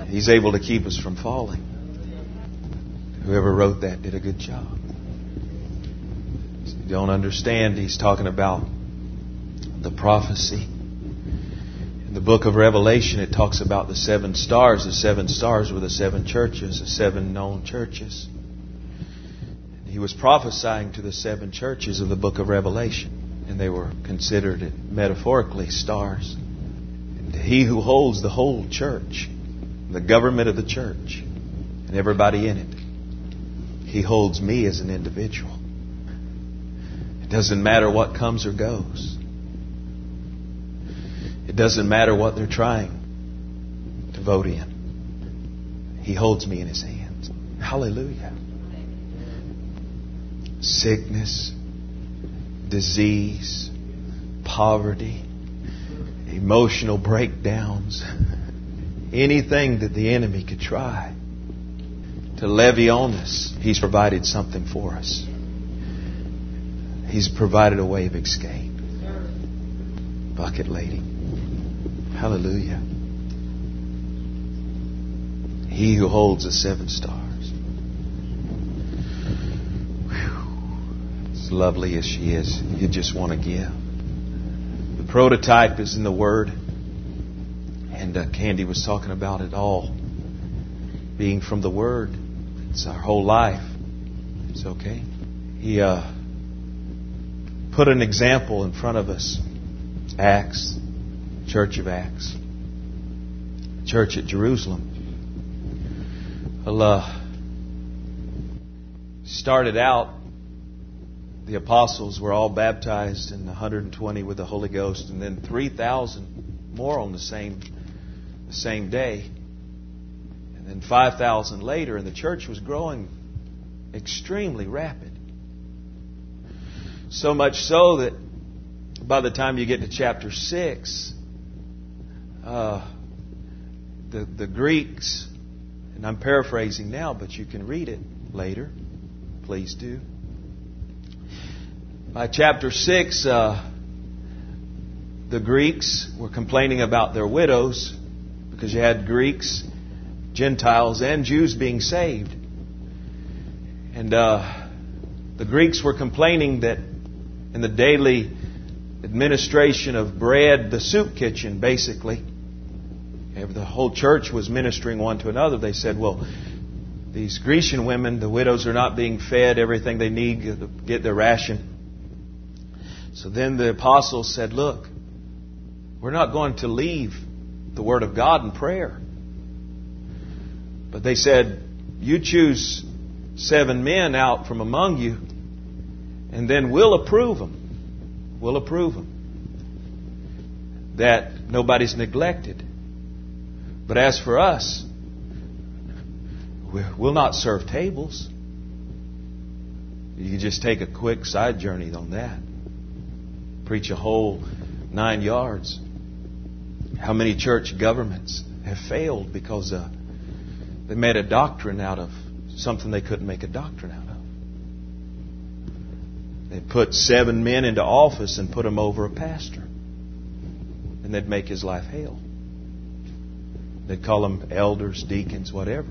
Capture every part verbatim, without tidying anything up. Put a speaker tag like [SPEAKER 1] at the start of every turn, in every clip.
[SPEAKER 1] He's able to keep us from falling. Whoever wrote that did a good job. If you don't understand, he's talking about the prophecy. In the book of Revelation, it talks about the seven stars. The seven stars were the seven churches, the seven known churches. He was prophesying to the seven churches of the book of Revelation, and they were considered metaphorically stars. And he who holds the whole church, the government of the church, and everybody in it, he holds me as an individual. It doesn't matter what comes or goes. It doesn't matter what they're trying to vote in. He holds me in His hands. Hallelujah. Sickness, disease, poverty, emotional breakdowns, anything that the enemy could try to levy on us, He's provided something for us. He's provided a way of escape. Bucket lady. Hallelujah. He who holds the seven stars. Whew. As lovely as she is, you just want to give. The prototype is in the Word. And uh, Candy was talking about it all being from the Word. It's our whole life. It's okay. He uh, put an example in front of us. Acts. Church of Acts. Church at Jerusalem. Well, uh, started out, the apostles were all baptized, and one hundred twenty with the Holy Ghost, and then three thousand more on the same the same day. And then five thousand later, and the church was growing extremely rapid. So much so that by the time you get to chapter six, uh, the the Greeks, and I'm paraphrasing now, but you can read it later. Please do. By chapter six, uh, the Greeks were complaining about their widows, because you had Greeks, Gentiles, and Jews being saved. And uh, the Greeks were complaining that in the daily administration of bread, the soup kitchen, basically, the whole church was ministering one to another. They said, well, these Grecian women, the widows, are not being fed everything they need to get their ration. So then the apostles said, look, we're not going to leave the Word of God in prayer. But they said, you choose seven men out from among you, and then we'll approve them. We'll approve them. That nobody's neglected. But as for us, we'll not serve tables. You can just take a quick side journey on that. Preach a whole nine yards. How many church governments have failed because uh, they made a doctrine out of something they couldn't make a doctrine out of. They put seven men into office and put them over a pastor. And they'd make his life hell. They'd call them elders, deacons, whatever.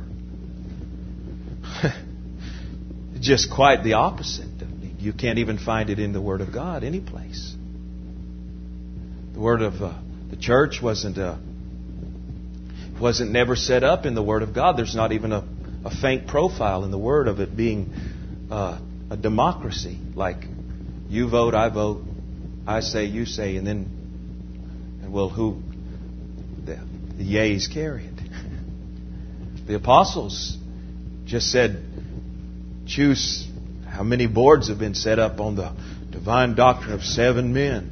[SPEAKER 1] Just quite the opposite. You can't even find it in the Word of God any place. The Word of uh, the church wasn't uh, wasn't never set up in the Word of God. There's not even a, a faint profile in the Word of it being uh, a democracy, like you vote, I vote, I say, you say, and then and well, who the, the yeas carry it. The apostles just said, choose. How many boards have been set up on the divine doctrine of seven men?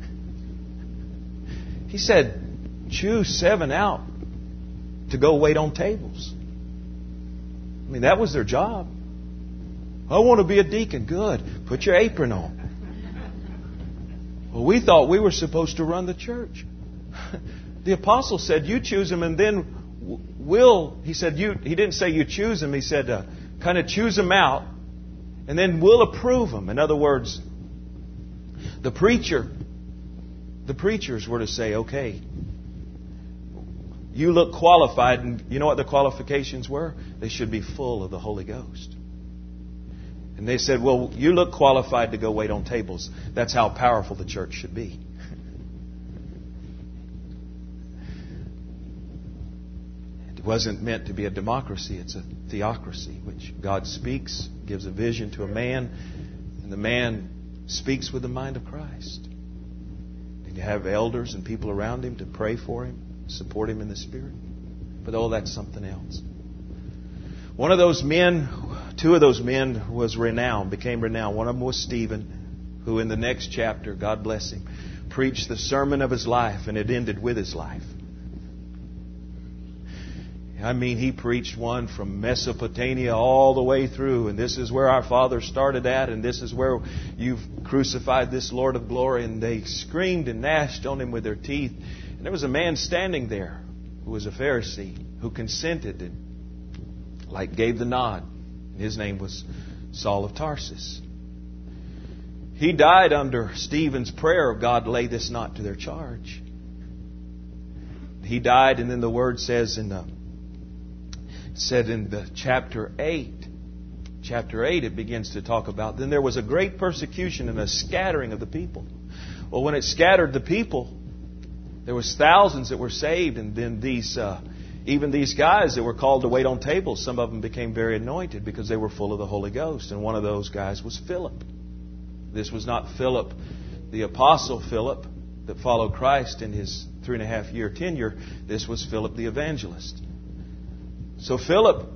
[SPEAKER 1] He said, choose seven out to go wait on tables. I mean, that was their job. I want to be a deacon. Good. Put your apron on. Well, we thought we were supposed to run the church. The apostle said, you choose them, and then we'll, he said, you, he didn't say you choose them. He said, uh, kind of choose them out, and then we'll approve them. In other words, the preacher, the preachers were to say, okay, you look qualified. And you know what the qualifications were? They should be full of the Holy Ghost. And they said, well, you look qualified to go wait on tables. That's how powerful the church should be. It wasn't meant to be a democracy. It's a theocracy, which God speaks, gives a vision to a man, and the man speaks with the mind of Christ. And you have elders and people around him to pray for him, support him in the Spirit. But oh, that's something else. One of those men, two of those men was renowned, became renowned. One of them was Stephen, who in the next chapter, God bless him, preached the sermon of his life, and it ended with his life. I mean, he preached one from Mesopotamia all the way through, and this is where our father started at, and this is where you've crucified this Lord of glory. And they screamed and gnashed on him with their teeth. And there was a man standing there who was a Pharisee who consented and like gave the nod. And his name was Saul of Tarsus. He died under Stephen's prayer of God, lay this not to their charge. He died, and then the word says in the said in the chapter eight, chapter eight, it begins to talk about, then there was a great persecution and a scattering of the people. Well, when it scattered the people, there was thousands that were saved, and then these, uh, even these guys that were called to wait on tables, some of them became very anointed because they were full of the Holy Ghost. And one of those guys was Philip. This was not Philip, the apostle Philip, that followed Christ in his three and a half year tenure. This was Philip the evangelist. So Philip,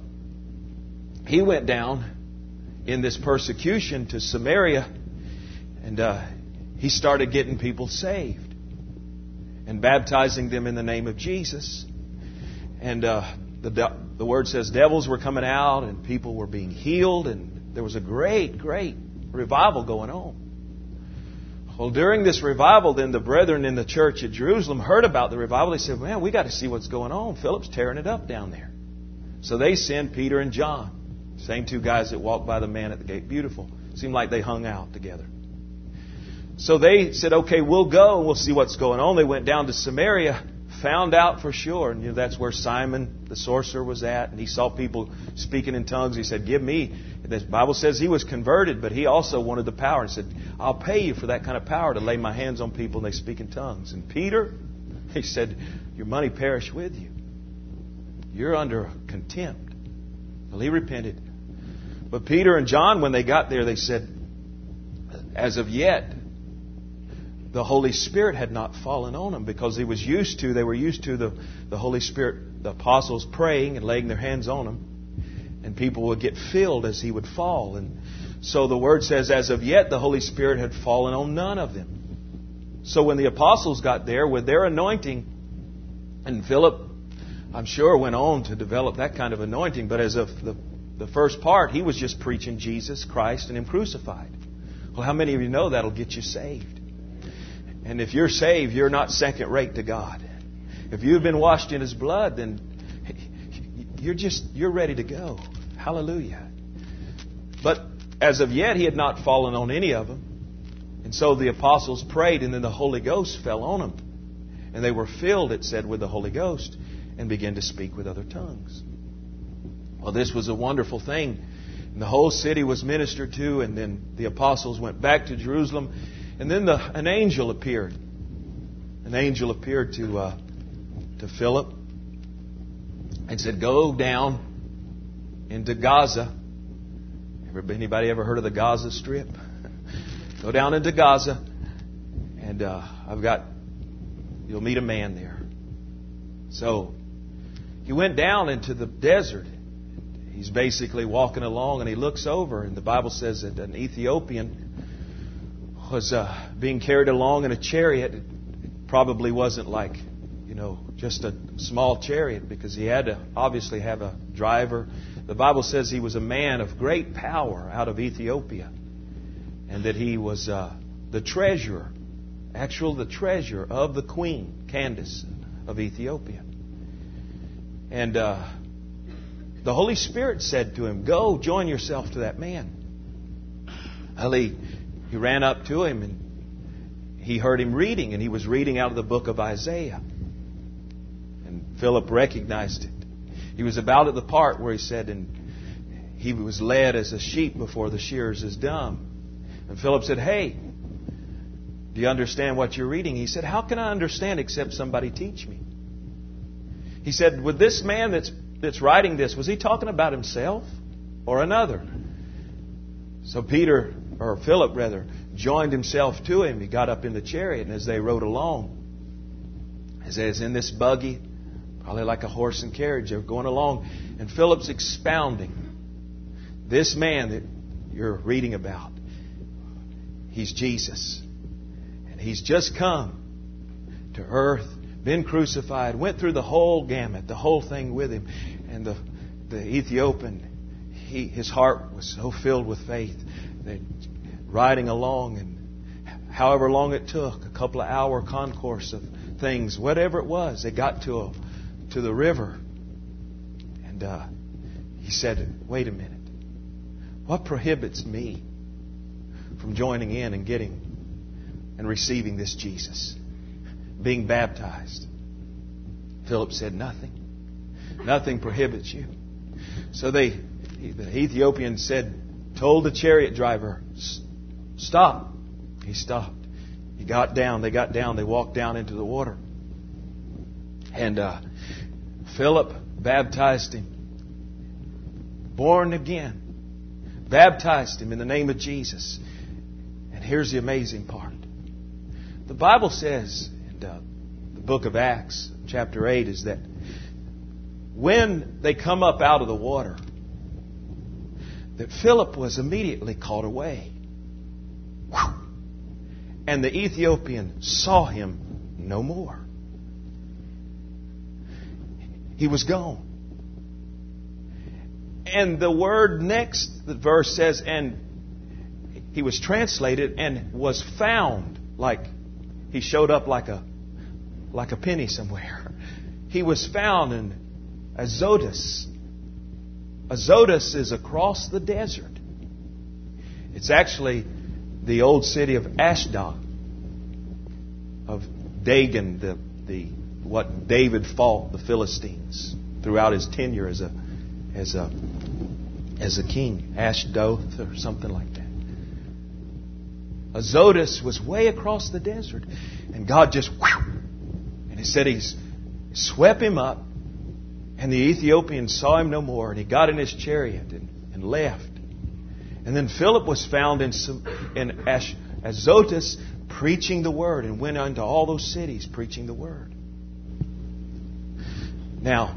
[SPEAKER 1] he went down in this persecution to Samaria, and uh, he started getting people saved and baptizing them in the name of Jesus. And uh, the, the word says devils were coming out and people were being healed, and there was a great, great revival going on. Well, during this revival, then the brethren in the church at Jerusalem heard about the revival. They said, man, we got to see what's going on. Philip's tearing it up down there. So they send Peter and John, same two guys that walked by the man at the gate. Beautiful. Seemed like they hung out together. So they said, okay, we'll go and we'll see what's going on. They went down to Samaria, found out for sure. And you know, that's where Simon the sorcerer was at. And he saw people speaking in tongues. He said, give me. And the Bible says he was converted, but he also wanted the power. And said, I'll pay you for that kind of power to lay my hands on people and they speak in tongues. And Peter, he said, your money perish with you. You're under contempt. Well, he repented. But Peter and John, when they got there, they said, as of yet, the Holy Spirit had not fallen on them, because he was used to, they were used to the, the Holy Spirit, the apostles praying and laying their hands on them, and people would get filled as he would fall. And so the word says, as of yet, the Holy Spirit had fallen on none of them. So when the apostles got there with their anointing, and Philip, I'm sure, went on to develop that kind of anointing, but as of the, the first part, he was just preaching Jesus Christ and Him crucified. Well, how many of you know that'll get you saved? And if you're saved, you're not second rate to God. If you've been washed in His blood, then you're just, you're ready to go. Hallelujah. But as of yet, He had not fallen on any of them. And so the apostles prayed, and then the Holy Ghost fell on them. And they were filled, it said, with the Holy Ghost, and began to speak with other tongues. Well, this was a wonderful thing. And the whole city was ministered to, and then the apostles went back to Jerusalem. And then the, an angel appeared. An angel appeared to uh, to Philip and said, go down into Gaza. Anybody ever heard of the Gaza Strip? Go down into Gaza, and uh, I've got, you'll meet a man there. So he went down into the desert. He's basically walking along, and he looks over, and the Bible says that an Ethiopian was uh, being carried along in a chariot. It probably wasn't like, you know, just a small chariot, because he had to obviously have a driver. The Bible says he was a man of great power out of Ethiopia, and that he was uh, the treasurer, actual the treasurer of the queen, Candace of Ethiopia. And uh, the Holy Spirit said to him, go join yourself to that man. Well, he, he ran up to him, and he heard him reading, and he was reading out of the book of Isaiah. And Philip recognized it. He was about at the part where he said, and he was led as a sheep before the shearers is dumb. And Philip said, hey, do you understand what you're reading? He said, how can I understand except somebody teach me? He said, with this man that's that's writing this, was he talking about himself or another? So Peter, or Philip rather, joined himself to him. He got up in the chariot, and as they rode along, as they was in this buggy, probably like a horse and carriage, they were going along, and Philip's expounding. This man that you're reading about, he's Jesus. And he's just come to earth, been crucified, went through the whole gamut, the whole thing with him. And the, the Ethiopian, he, his heart was so filled with faith. They're riding along, and however long it took, a couple of hour concourse of things, whatever it was, they got to a, to the river. And uh, he said, wait a minute. What prohibits me from joining in and getting and receiving this Jesus, being baptized? Philip said, nothing. Nothing prohibits you. So they, the Ethiopian said, told the chariot driver, stop. He stopped. He got down. They got down. They walked down into the water. And uh, Philip baptized him. Born again. Baptized him in the name of Jesus. And here's the amazing part. The Bible says in uh, the book of Acts, chapter eight, is that when they come up out of the water, that Philip was immediately caught away. Whew. And the Ethiopian saw him no more. He was gone. And the word next, the verse says, and he was translated and was found, like he showed up like a like a penny somewhere. He was found in Azotus. Azotus is across the desert. It's actually the old city of Ashdod, of Dagon, the the what David fought the Philistines throughout his tenure as a as a as a king, Ashdod or something like that. Azotus was way across the desert, and God just whew, and He said He swept him up, and the Ethiopian saw him no more, and he got in his chariot and, and left. And then Philip was found in in Ash, Azotus preaching the word, and went into all those cities preaching the word. Now,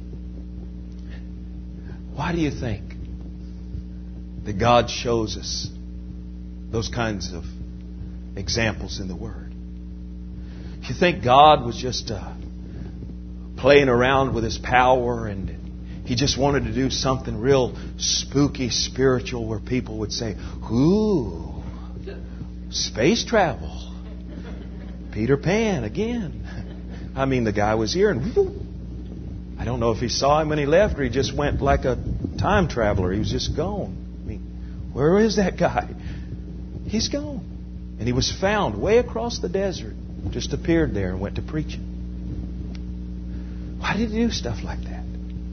[SPEAKER 1] why do you think that God shows us those kinds of examples in the Word? If you think God was just uh, playing around with His power and He just wanted to do something real spooky, spiritual, where people would say, ooh, space travel. Peter Pan again. I mean, the guy was here and whoo, I don't know if he saw him when he left or he just went like a time traveler. He was just gone. I mean, where is that guy? He's gone. And he was found way across the desert. Just appeared there and went to preaching. Why did he do stuff like that?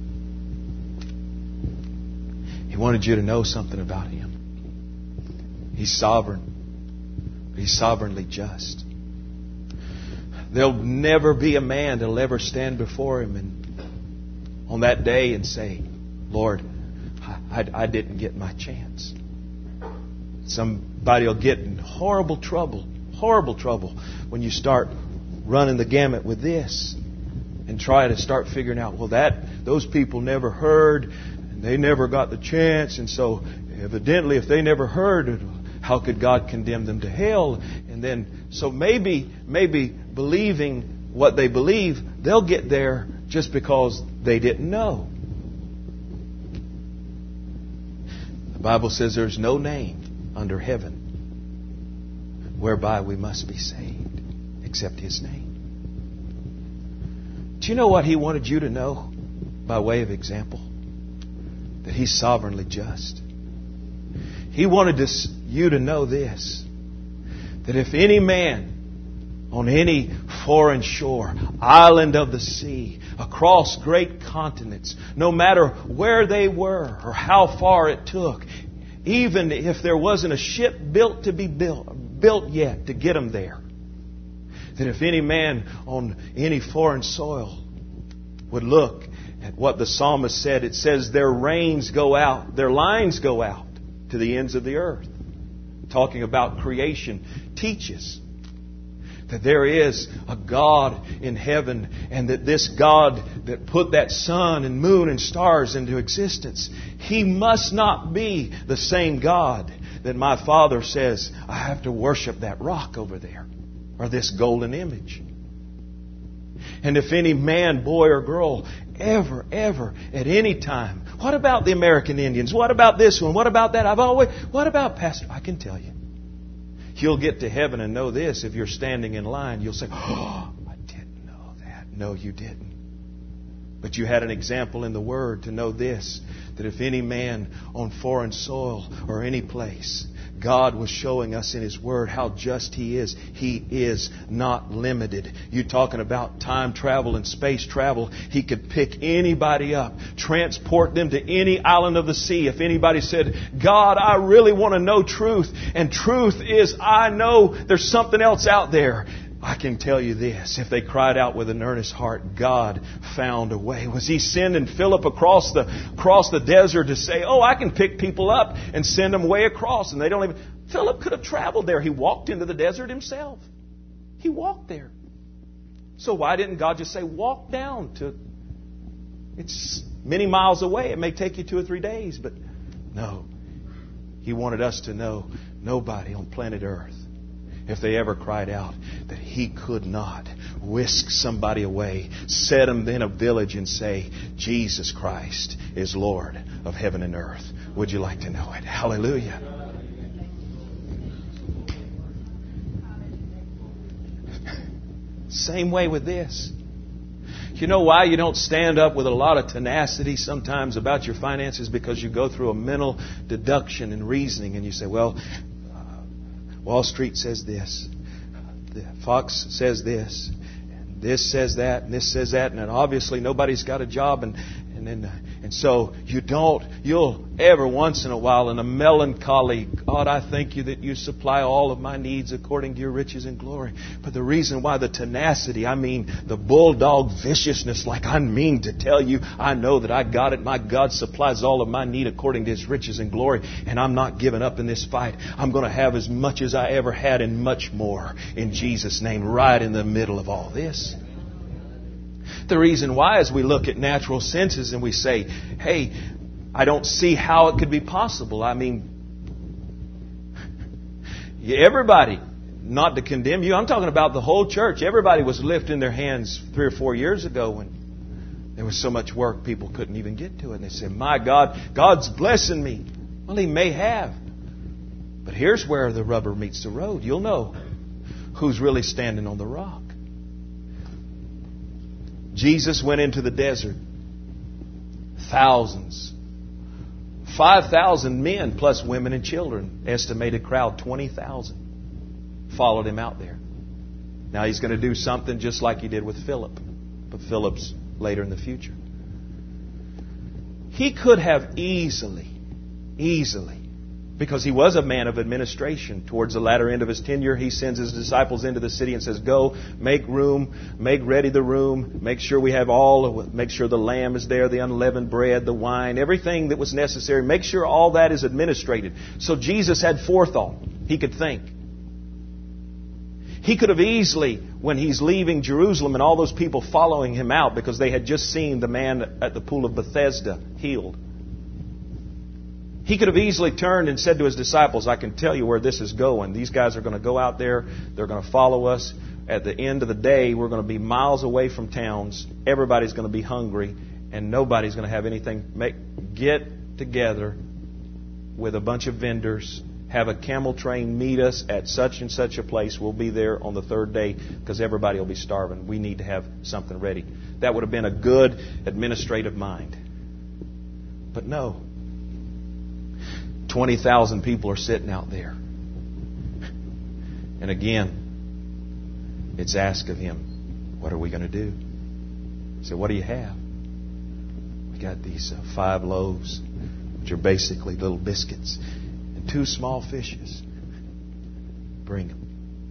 [SPEAKER 1] He wanted you to know something about Him. He's sovereign. He's sovereignly just. There'll never be a man that'll ever stand before Him and on that day and say, Lord, I, I, I didn't get my chance. Somebody will get in horrible trouble, horrible trouble when you start running the gamut with this and try to start figuring out, well, that those people never heard and they never got the chance, and so evidently if they never heard, how could God condemn them to hell? And then, so maybe, maybe believing what they believe, they'll get there just because they didn't know. The Bible says there's no name under heaven whereby we must be saved except His name. Do you know what He wanted you to know by way of example? That He's sovereignly just. He wanted this, you to know this, that if any man on any foreign shore, island of the sea, across great continents, no matter where they were or how far it took, even if there wasn't a ship built to be built, built yet to get them there, that if any man on any foreign soil would look at what the psalmist said, it says their reins go out, their lines go out to the ends of the earth. Talking about creation teaches that there is a God in heaven, and that this God that put that sun and moon and stars into existence, He must not be the same God that my Father says, I have to worship that rock over there, or this golden image. And if any man, boy or girl, ever, ever, at any time, what about the American Indians? What about this one? What about that? I've always, what about Pastor? I can tell you. You'll get to heaven and know this. If you're standing in line, you'll say, oh, I didn't know that. No, you didn't. But you had an example in the Word to know this, that if any man on foreign soil or any place, God was showing us in His Word how just He is. He is not limited. You talking about time travel and space travel. He could pick anybody up, transport them to any island of the sea. If anybody said, God, I really want to know truth, and truth is, I know there's something else out there, I can tell you this, if they cried out with an earnest heart, God found a way. Was He sending Philip across the across the desert to say, oh, I can pick people up and send them way across? And they don't even... Philip could have traveled there. He walked into the desert himself. He walked there. So why didn't God just say, walk down to... It's many miles away. It may take you two or three days, but no. He wanted us to know nobody on planet Earth, if they ever cried out, that He could not whisk somebody away, set them in a village and say, Jesus Christ is Lord of heaven and earth. Would you like to know it? Hallelujah. Same way with this. You know why you don't stand up with a lot of tenacity sometimes about your finances? Because you go through a mental deduction and reasoning, and you say, well, Wall Street says this, Fox says this, and this says that, and this says that, and then obviously nobody's got a job, and and then uh, and so you don't. You'll ever once in a while in a melancholy, God, I thank You that You supply all of my needs according to Your riches and glory. But the reason why the tenacity, I mean the bulldog viciousness, like I mean to tell you, I know that I got it. My God supplies all of my need according to His riches and glory, and I'm not giving up in this fight. I'm going to have as much as I ever had and much more in Jesus' name, right in the middle of all this. The reason why is we look at natural senses and we say, hey, I don't see how it could be possible. I mean, everybody, not to condemn you, I'm talking about the whole church. Everybody was lifting their hands three or four years ago when there was so much work people couldn't even get to it. And they said, my God, God's blessing me. Well, He may have. But here's where the rubber meets the road. You'll know who's really standing on the rock. Jesus went into the desert. Thousands. Five thousand men plus women and children. Estimated crowd twenty thousand followed Him out there. Now He's going to do something just like He did with Philip. But Philip's later in the future. He could have easily, easily, because He was a man of administration. Towards the latter end of His tenure, He sends His disciples into the city and says, go, make room, make ready the room, make sure we have all, make sure the lamb is there, the unleavened bread, the wine, everything that was necessary. Make sure all that is administrated. So Jesus had forethought. He could think. He could have easily, when He's leaving Jerusalem and all those people following Him out because they had just seen the man at the pool of Bethesda healed, He could have easily turned and said to His disciples, I can tell you where this is going. These guys are going to go out there. They're going to follow us. At the end of the day, we're going to be miles away from towns. Everybody's going to be hungry. And nobody's going to have anything. Make, get together with a bunch of vendors. Have a camel train meet us at such and such a place. We'll be there on the third day because everybody will be starving. We need to have something ready. That would have been a good administrative mind. But no. twenty thousand people are sitting out there. And again, It's ask of Him, what are we going to do? He said, what do you have? We got these uh, five loaves, which are basically little biscuits, and two small fishes. Bring them.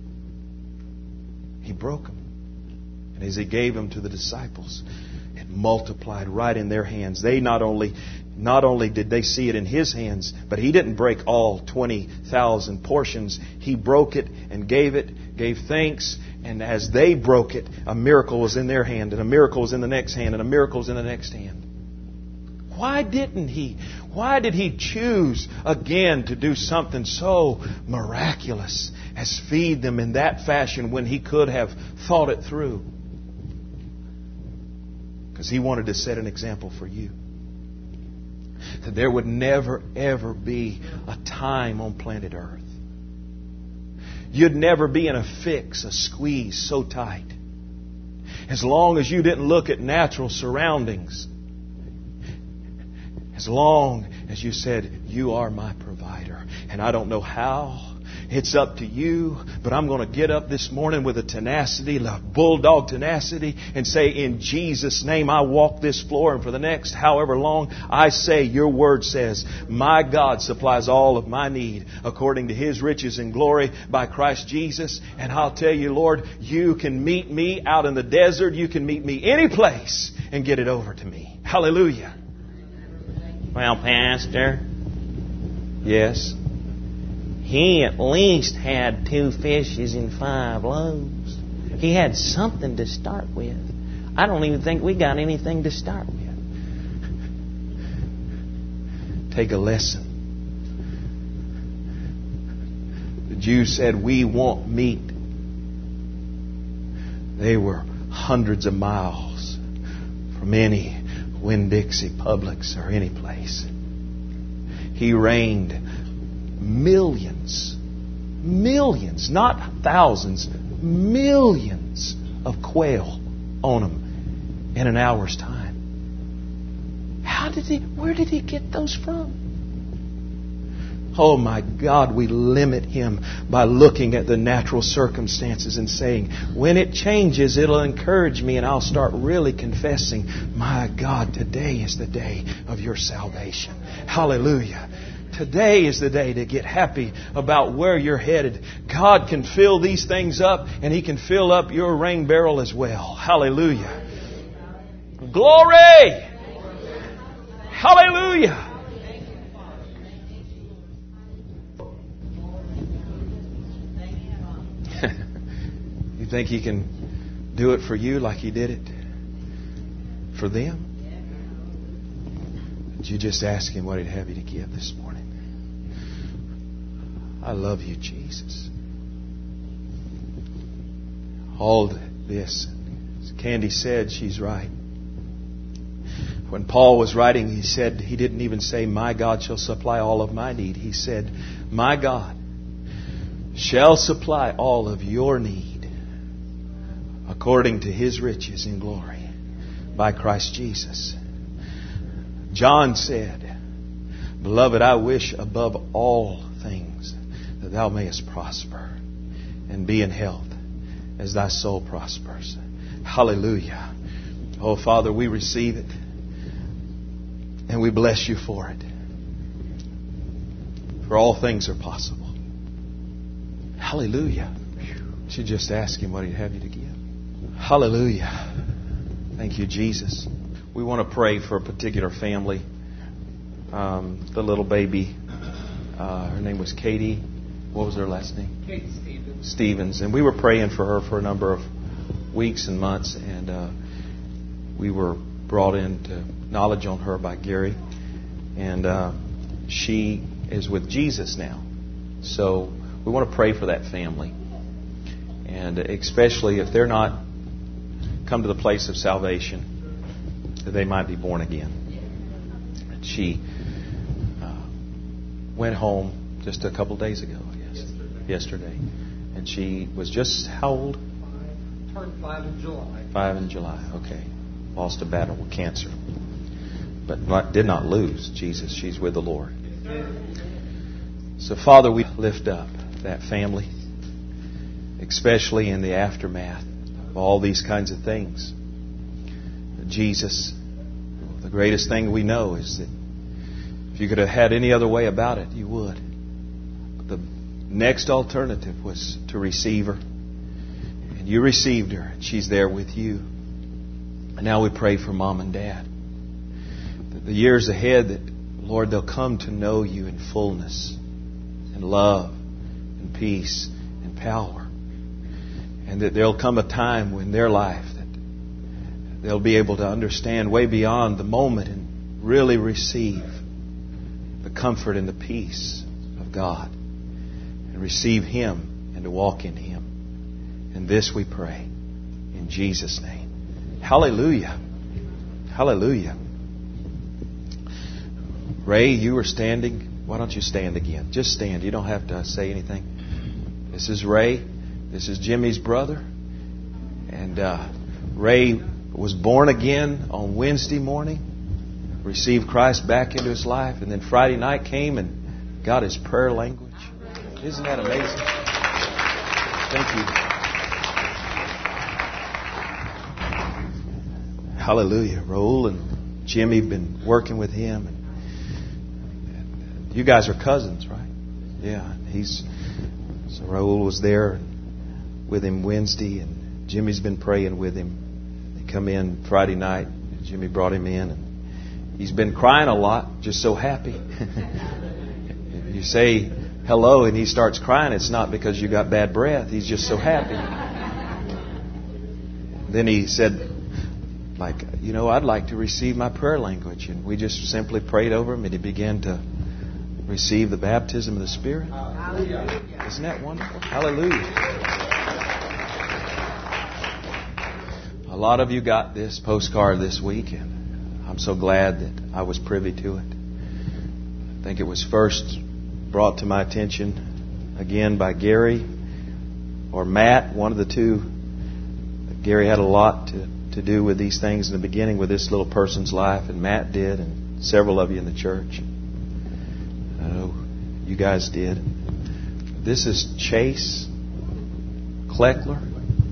[SPEAKER 1] He broke them. And as He gave them to the disciples, it multiplied right in their hands. They not only not only did they see it in His hands, but He didn't break all twenty thousand portions. He broke it and gave it, gave thanks. And as they broke it, a miracle was in their hand, and a miracle was in the next hand, and a miracle was in the next hand. Why didn't He? Why did He choose again to do something so miraculous as feed them in that fashion when He could have thought it through? Because He wanted to set an example for you. That there would never, ever be a time on planet Earth. You'd never be in a fix, a squeeze so tight. As long as you didn't look at natural surroundings. As long as you said, you are my provider. And I don't know how. It's up to you. But I'm going to get up this morning with a tenacity, a bulldog tenacity, and say, in Jesus' name, I walk this floor. And for the next however long, I say, your word says, my God supplies all of my need according to His riches and glory by Christ Jesus. And I'll tell you, Lord, you can meet me out in the desert. You can meet me any place and get it over to me. Hallelujah.
[SPEAKER 2] Well, Pastor,
[SPEAKER 1] yes.
[SPEAKER 2] He at least had two fishes and five loaves. He had something to start with. I don't even think we got anything to start with.
[SPEAKER 1] Take a lesson. The Jews said, we want meat. They were hundreds of miles from any Winn-Dixie, Publix, or any place. He rained millions, millions, not thousands, millions of quail on them in an hour's time. How did he, where did he get those from? Oh my God, we limit Him by looking at the natural circumstances and saying, when it changes, it'll encourage me and I'll start really confessing, my God, today is the day of your salvation. Hallelujah. Today is the day to get happy about where you're headed. God can fill these things up and He can fill up your rain barrel as well. Hallelujah. Glory! Hallelujah! You think He can do it for you like He did it for them? But you just ask Him what He'd have you to give this morning. I love you, Jesus. All this, as Candy said, she's right. When Paul was writing, he said, he didn't even say, my God shall supply all of my need. He said, my God shall supply all of your need according to His riches in glory by Christ Jesus. John said, beloved, I wish above all things that thou mayest prosper and be in health as thy soul prospers. Hallelujah. Oh, Father, we receive it and we bless you for it. For all things are possible. Hallelujah. You should just ask Him what He'd have you to give. Hallelujah. Thank you, Jesus. We want to pray for a particular family. Um, the little baby, uh, her name was Katie. What was her last name?
[SPEAKER 3] Katie Stevens.
[SPEAKER 1] Stevens. And we were praying for her for a number of weeks and months. And uh, we were brought into knowledge on her by Gary. And uh, she is with Jesus now. So we want to pray for that family. And especially if they're not come to the place of salvation, that they might be born again. And she uh, went home just a couple days ago, I guess. Yesterday. Yesterday. And she was just how old?
[SPEAKER 3] Five. Turned five in July.
[SPEAKER 1] Five in July, okay. Lost a battle with cancer. But not, did not lose. Jesus, she's with the Lord. So, Father, we lift up that family. especially in the aftermath of all these kinds of things. Jesus, the greatest thing we know is that if you could have had any other way about it, you would. But the next alternative was to receive her. And you received her, and she's there with you. And now we pray for Mom and Dad. That the years ahead, that, Lord, they'll come to know you in fullness and love and peace and power. And that there'll come a time in their life that they'll be able to understand way beyond the moment and really receive the comfort and the peace of God. And receive Him and to walk in Him. And this we pray in Jesus' name. Hallelujah. Hallelujah. Ray, you were standing. Why don't you stand again? Just stand. You don't have to say anything. This is Ray. This is Jimmy's brother. And uh, Ray was born again on Wednesday morning, received Christ back into his life, and then Friday night came and got his prayer language. Isn't that amazing? Thank you. Hallelujah. Raul and Jimmy have been working with him. And you guys are cousins, right? Yeah. He's so Raul was there with him Wednesday, and Jimmy's been praying with him. Come in Friday night. Jimmy brought him in, and he's been crying a lot, just so happy. You say hello and he starts crying, it's not because you got bad breath. He's just so happy. Then he said, like, you know, I'd like to receive my prayer language. And we just simply prayed over him, and he began to receive the baptism of the Spirit. Hallelujah. Isn't that wonderful? Hallelujah. A lot of you got this postcard this week, and I'm so glad that I was privy to it. I think it was first brought to my attention again by Gary or Matt, one of the two. Gary had a lot to, to do with these things in the beginning with this little person's life, and Matt did, and several of you in the church. I know you guys did. This is Chase Kleckler.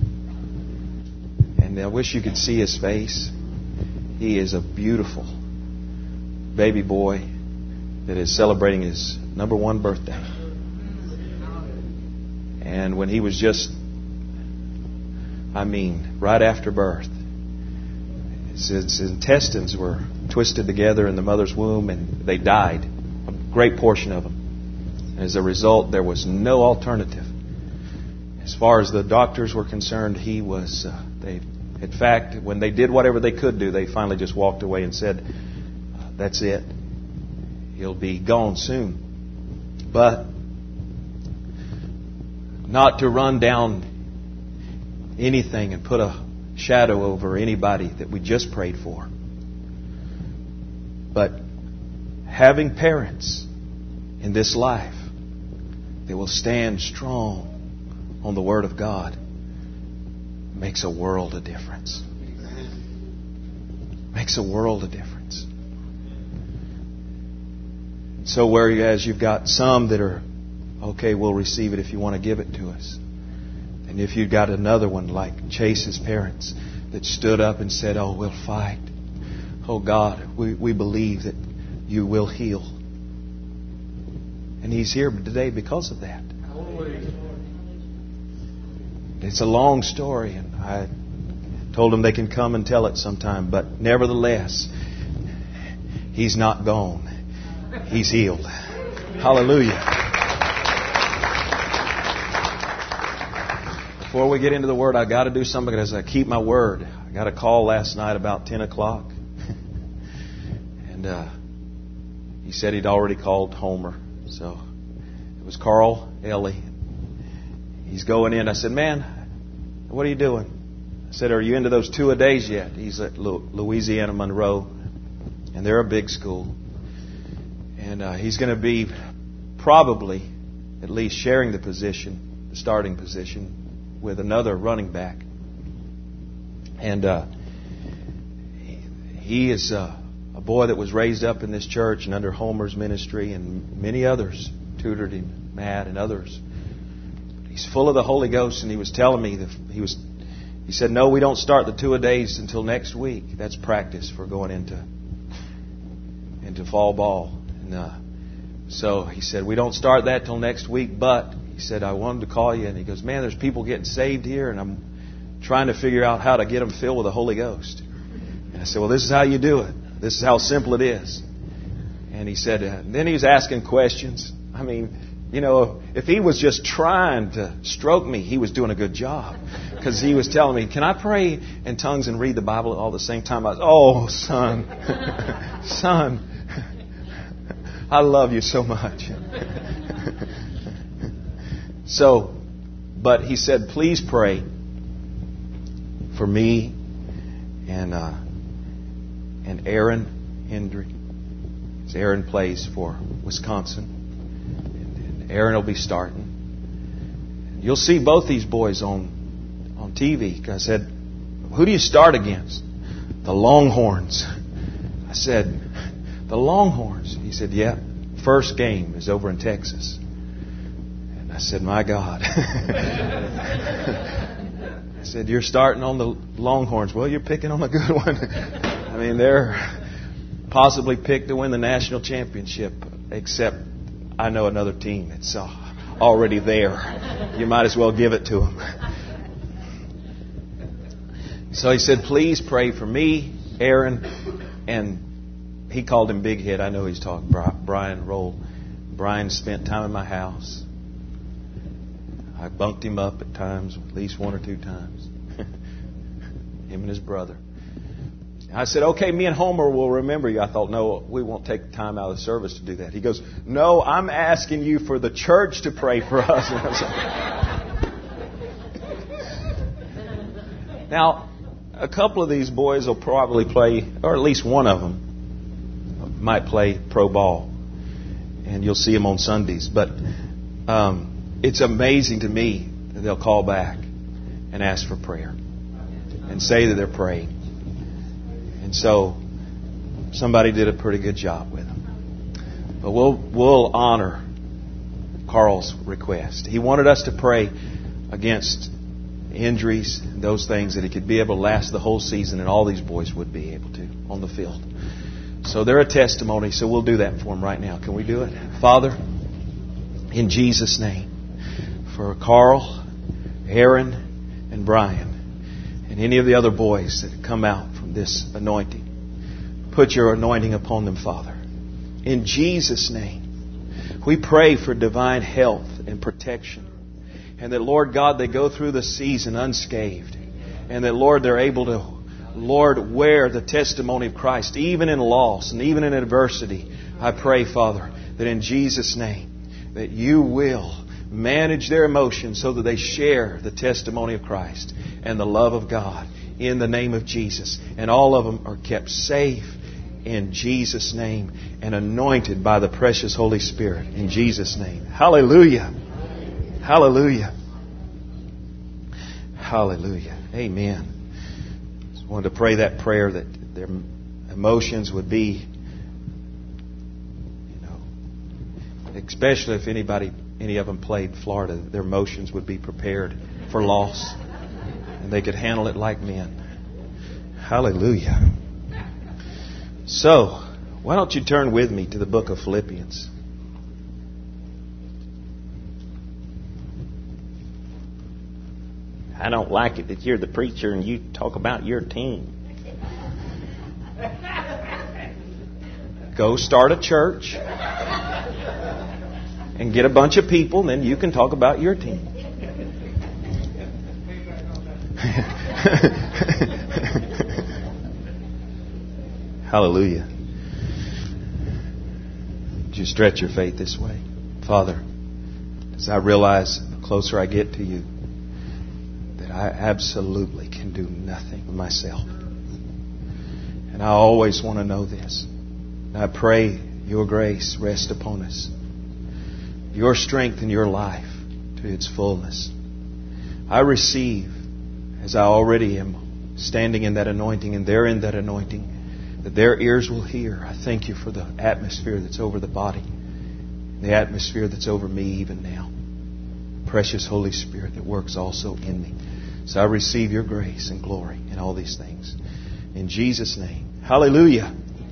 [SPEAKER 1] And I wish you could see his face. He is a beautiful baby boy that is celebrating his number one birthday. And when he was just, I mean, right after birth, his, his intestines were twisted together in the mother's womb, and they died, a great portion of them. And as a result, there was no alternative. As far as the doctors were concerned, he was, uh, they, in fact, when they did whatever they could do, they finally just walked away and said, that's it. He'll be gone soon. But not to run down anything and put a shadow over anybody that we just prayed for. But having parents in this life that will stand strong on the Word of God makes a world of difference. Makes a world of difference. So whereas you've got some that are, okay, we'll receive it if you want to give it to us. And if you've got another one like Chase's parents that stood up and said, oh, we'll fight. Oh, God, we, we believe that you will heal. And he's here today because of that. It's a long story, and I told them they can come and tell it sometime. But nevertheless, he's not gone. He's healed. Hallelujah. Before we get into the Word, I got to do something as I keep my word. I got a call last night about ten o'clock. And uh, he said he'd already called Homer. So it was Carl Ellie. He's going in. I said, man, what are you doing? I said, are you into those two-a-days yet? He's at Louisiana Monroe, and they're a big school. And uh, he's going to be probably at least sharing the position, the starting position, with another running back. And uh, he is uh, a boy that was raised up in this church and under Homer's ministry, and many others tutored him, Matt and others. he's full of the Holy Ghost, and he was telling me that he was. He said, "No, we don't start the two-a-days until next week. That's practice for going into into fall ball." And uh, so he said, "We don't start that till next week." But he said, "I wanted to call you." And he goes, "Man, there's people getting saved here, and I'm trying to figure out how to get them filled with the Holy Ghost." And I said, "Well, this is how you do it. This is how simple it is." And he said, uh, then he was asking questions. I mean, you know, if he was just trying to stroke me, he was doing a good job. Because he was telling me, "Can I pray in tongues and read the Bible all at the same time?" I was, "Oh, son, son, I love you so much." So, but he said, "Please pray for me and uh, and Aaron Hendry." Aaron plays for Wisconsin. Aaron will be starting. You'll see both these boys on on T V. I said, "Who do you start against?" "The Longhorns." I said, "The Longhorns?" He said, "Yeah. First game is over in Texas." And I said, "My God." I said, "You're starting on the Longhorns." "Well, you're picking on a good one." I mean, they're possibly picked to win the national championship, except I know another team that's uh, already there. You might as well give it to them. So he said, "Please pray for me, Aaron," and he called him Big Head. I know he's talking. Brian Roll. Brian spent time in my house. I bunked him up at times, at least one or two times. Him and his brother. I said, "Okay, me and Homer will remember you." I thought, "No, we won't take the time out of the service to do that." He goes, "No, I'm asking you for the church to pray for us." And I was like, now, a couple of these boys will probably play, or at least one of them might play pro ball, and you'll see them on Sundays. But um, it's amazing to me that they'll call back and ask for prayer and say that they're praying. And so somebody did a pretty good job with them. But we'll we'll honor Carl's request. He wanted us to pray against injuries and those things, that he could be able to last the whole season, and all these boys would be able to on the field. So they're a testimony, so we'll do that for them right now. Can we do it? Father, in Jesus' name, for Carl, Aaron, and Brian, and any of the other boys that come out from this anointing, put your anointing upon them, Father. In Jesus' name, we pray for divine health and protection. And that, Lord God, they go through the season unscathed. And that, Lord, they're able to, Lord, wear the testimony of Christ, even in loss and even in adversity. I pray, Father, that in Jesus' name, that you will manage their emotions so that they share the testimony of Christ and the love of God in the name of Jesus. And all of them are kept safe in Jesus' name and anointed by the precious Holy Spirit in Jesus' name. Hallelujah. Hallelujah. Hallelujah. Amen. Just wanted to pray that prayer that their emotions would be, you know, especially if anybody, any of them played Florida, their emotions would be prepared for loss and they could handle it like men. Hallelujah. So, why don't you turn with me to the book of Philippians?
[SPEAKER 2] I don't like it that you're the preacher and you talk about your team.
[SPEAKER 1] Go start a church and get a bunch of people, and then you can talk about your team. Hallelujah. Would you stretch your faith this way? Father, as I realize the closer I get to you, I absolutely can do nothing myself. And I always want to know this. And I pray your grace rest upon us. Your strength in your life to its fullness. I receive, as I already am standing in that anointing and they're in that anointing, that their ears will hear. I thank you for the atmosphere that's over the body. The atmosphere that's over me even now. precious Holy Spirit that works also in me. So I receive your grace and glory in all these things. In Jesus' name. Hallelujah.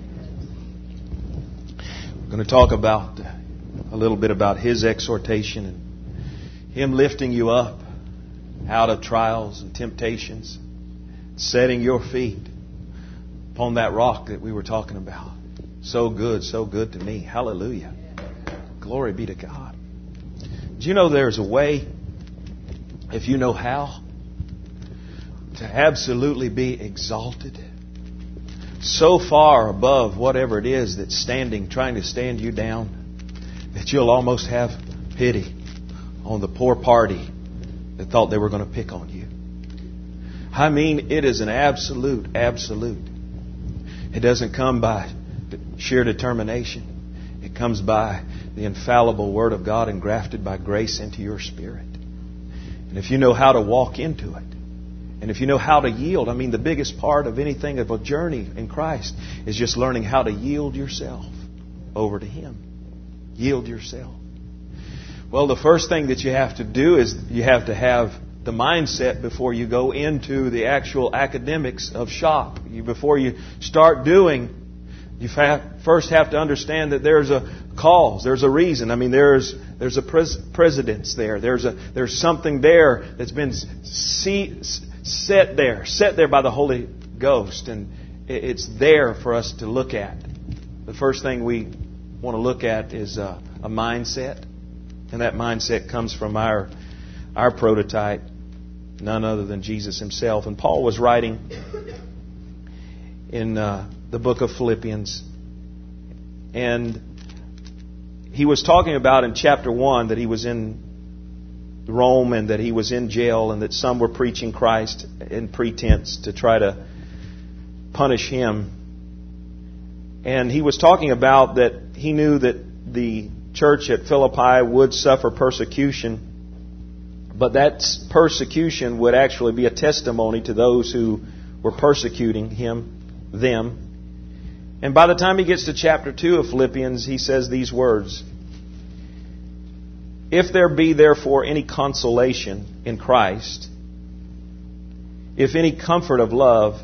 [SPEAKER 1] We're going to talk about a little bit about His exhortation and Him lifting you up out of trials and temptations, setting your feet upon that rock that we were talking about. So good, so good to me. Hallelujah. Glory be to God. Do you know there's a way, if you know how, to absolutely be exalted so far above whatever it is that's standing, trying to stand you down, that you'll almost have pity on the poor party that thought they were going to pick on you. I mean, it is an absolute, absolute. It doesn't come by sheer determination. It comes by the infallible Word of God engrafted by grace into your spirit. And if you know how to walk into it, and if you know how to yield, I mean, the biggest part of anything of a journey in Christ is just learning how to yield yourself over to Him. Yield yourself. Well, the first thing that you have to do is you have to have the mindset before you go into the actual academics of shop. You, before you start doing, you have, first have to understand that there's a cause, there's a reason. I mean, there's there's a pres- precedence there. There's a there's something there that's been see, set there, set there by the Holy Ghost, and it's there for us to look at. The first thing we want to look at is a, a mindset, and that mindset comes from our our prototype, none other than Jesus Himself. And Paul was writing in uh, the book of Philippians, and he was talking about in chapter one that he was in Rome and that he was in jail and that some were preaching Christ in pretense to try to punish him. And he was talking about that he knew that the church at Philippi would suffer persecution, but that persecution would actually be a testimony to those who were persecuting him, them. And by the time he gets to chapter two of Philippians, he says these words: "If there be therefore any consolation in Christ, if any comfort of love,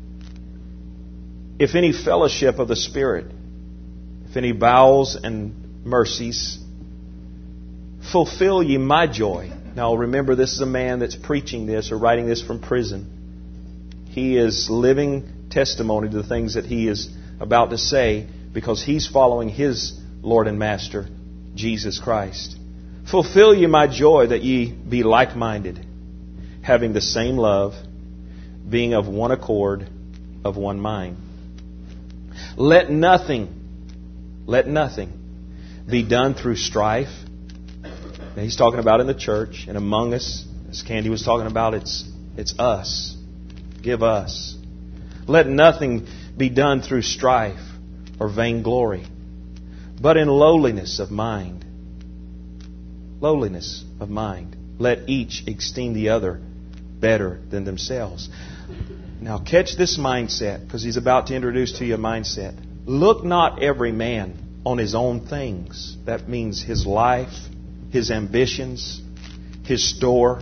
[SPEAKER 1] if any fellowship of the Spirit, if any bowels and mercies, fulfill ye my joy." Now remember, this is a man that's preaching this or writing this from prison. He is living testimony to the things that he is about to say because he's following his Lord and Master, Jesus Christ. "Fulfill ye my joy, that ye be like-minded, having the same love, being of one accord, of one mind. Let nothing, let nothing be done through strife." Now he's talking about in the church and among us. As Candy was talking about, it's it's us. Give us. "Let nothing be done through strife or vainglory, but in lowliness of mind." Lowliness of mind. "Let each esteem the other better than themselves." Now catch this mindset, because he's about to introduce to you a mindset. "Look not every man on his own things." That means his life, his ambitions, his store,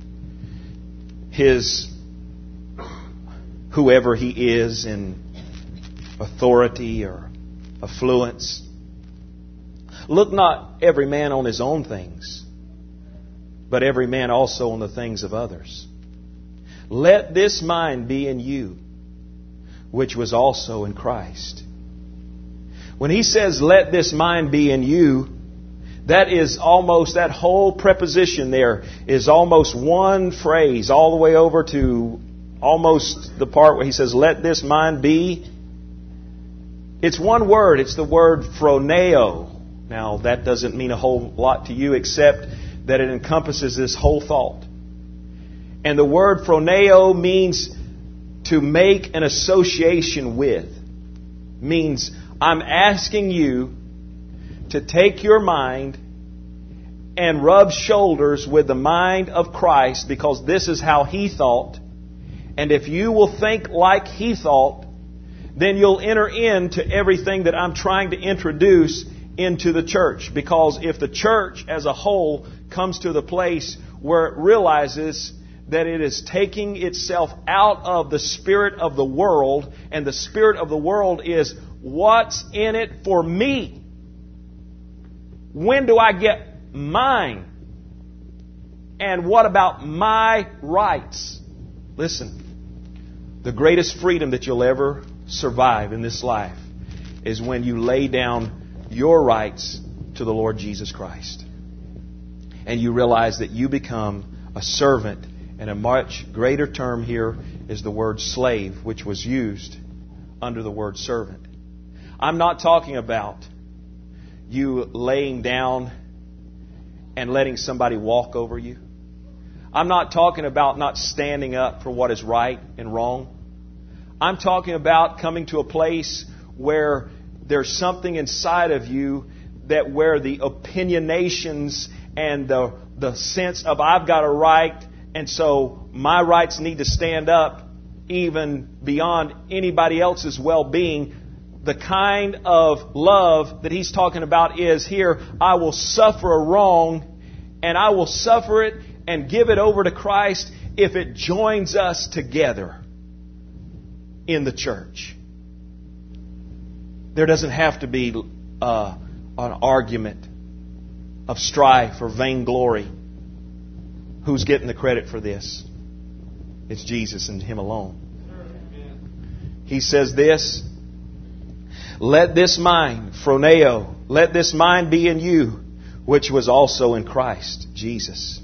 [SPEAKER 1] his whoever he is in authority or affluence. "Look not every man on his own things, but every man also on the things of others. Let this mind be in you, which was also in Christ." When he says, "Let this mind be in you," that is almost, that whole preposition there is almost one phrase all the way over to almost the part where he says, "Let this mind be." It's one word. It's the word phroneo. Now, that doesn't mean a whole lot to you except that it encompasses this whole thought. And the word phroneo means to make an association with. Means I'm asking you to take your mind and rub shoulders with the mind of Christ, because this is how He thought. And if you will think like He thought, then you'll enter into everything that I'm trying to introduce into the church. Because if the church as a whole comes to the place where it realizes that it is taking itself out of the spirit of the world, and the spirit of the world is what's in it for me? When do I get mine? And what about my rights? Listen, the greatest freedom that you'll ever survive in this life is when you lay down your rights to the Lord Jesus Christ. And you realize that you become a servant. And a much greater term here is the word slave, which was used under the word servant. I'm not talking about you laying down and letting somebody walk over you. I'm not talking about not standing up for what is right and wrong. I'm talking about coming to a place where there's something inside of you that where the opinionations and the, the sense of I've got a right, and so my rights need to stand up even beyond anybody else's well-being. The kind of love that he's talking about is here, I will suffer a wrong, and I will suffer it and give it over to Christ if it joins us together in the church. There doesn't have to be uh, an argument of strife or vainglory. Who's getting the credit for this? It's Jesus and Him alone. He says this, let this mind, phroneo, let this mind be in you, which was also in Christ Jesus.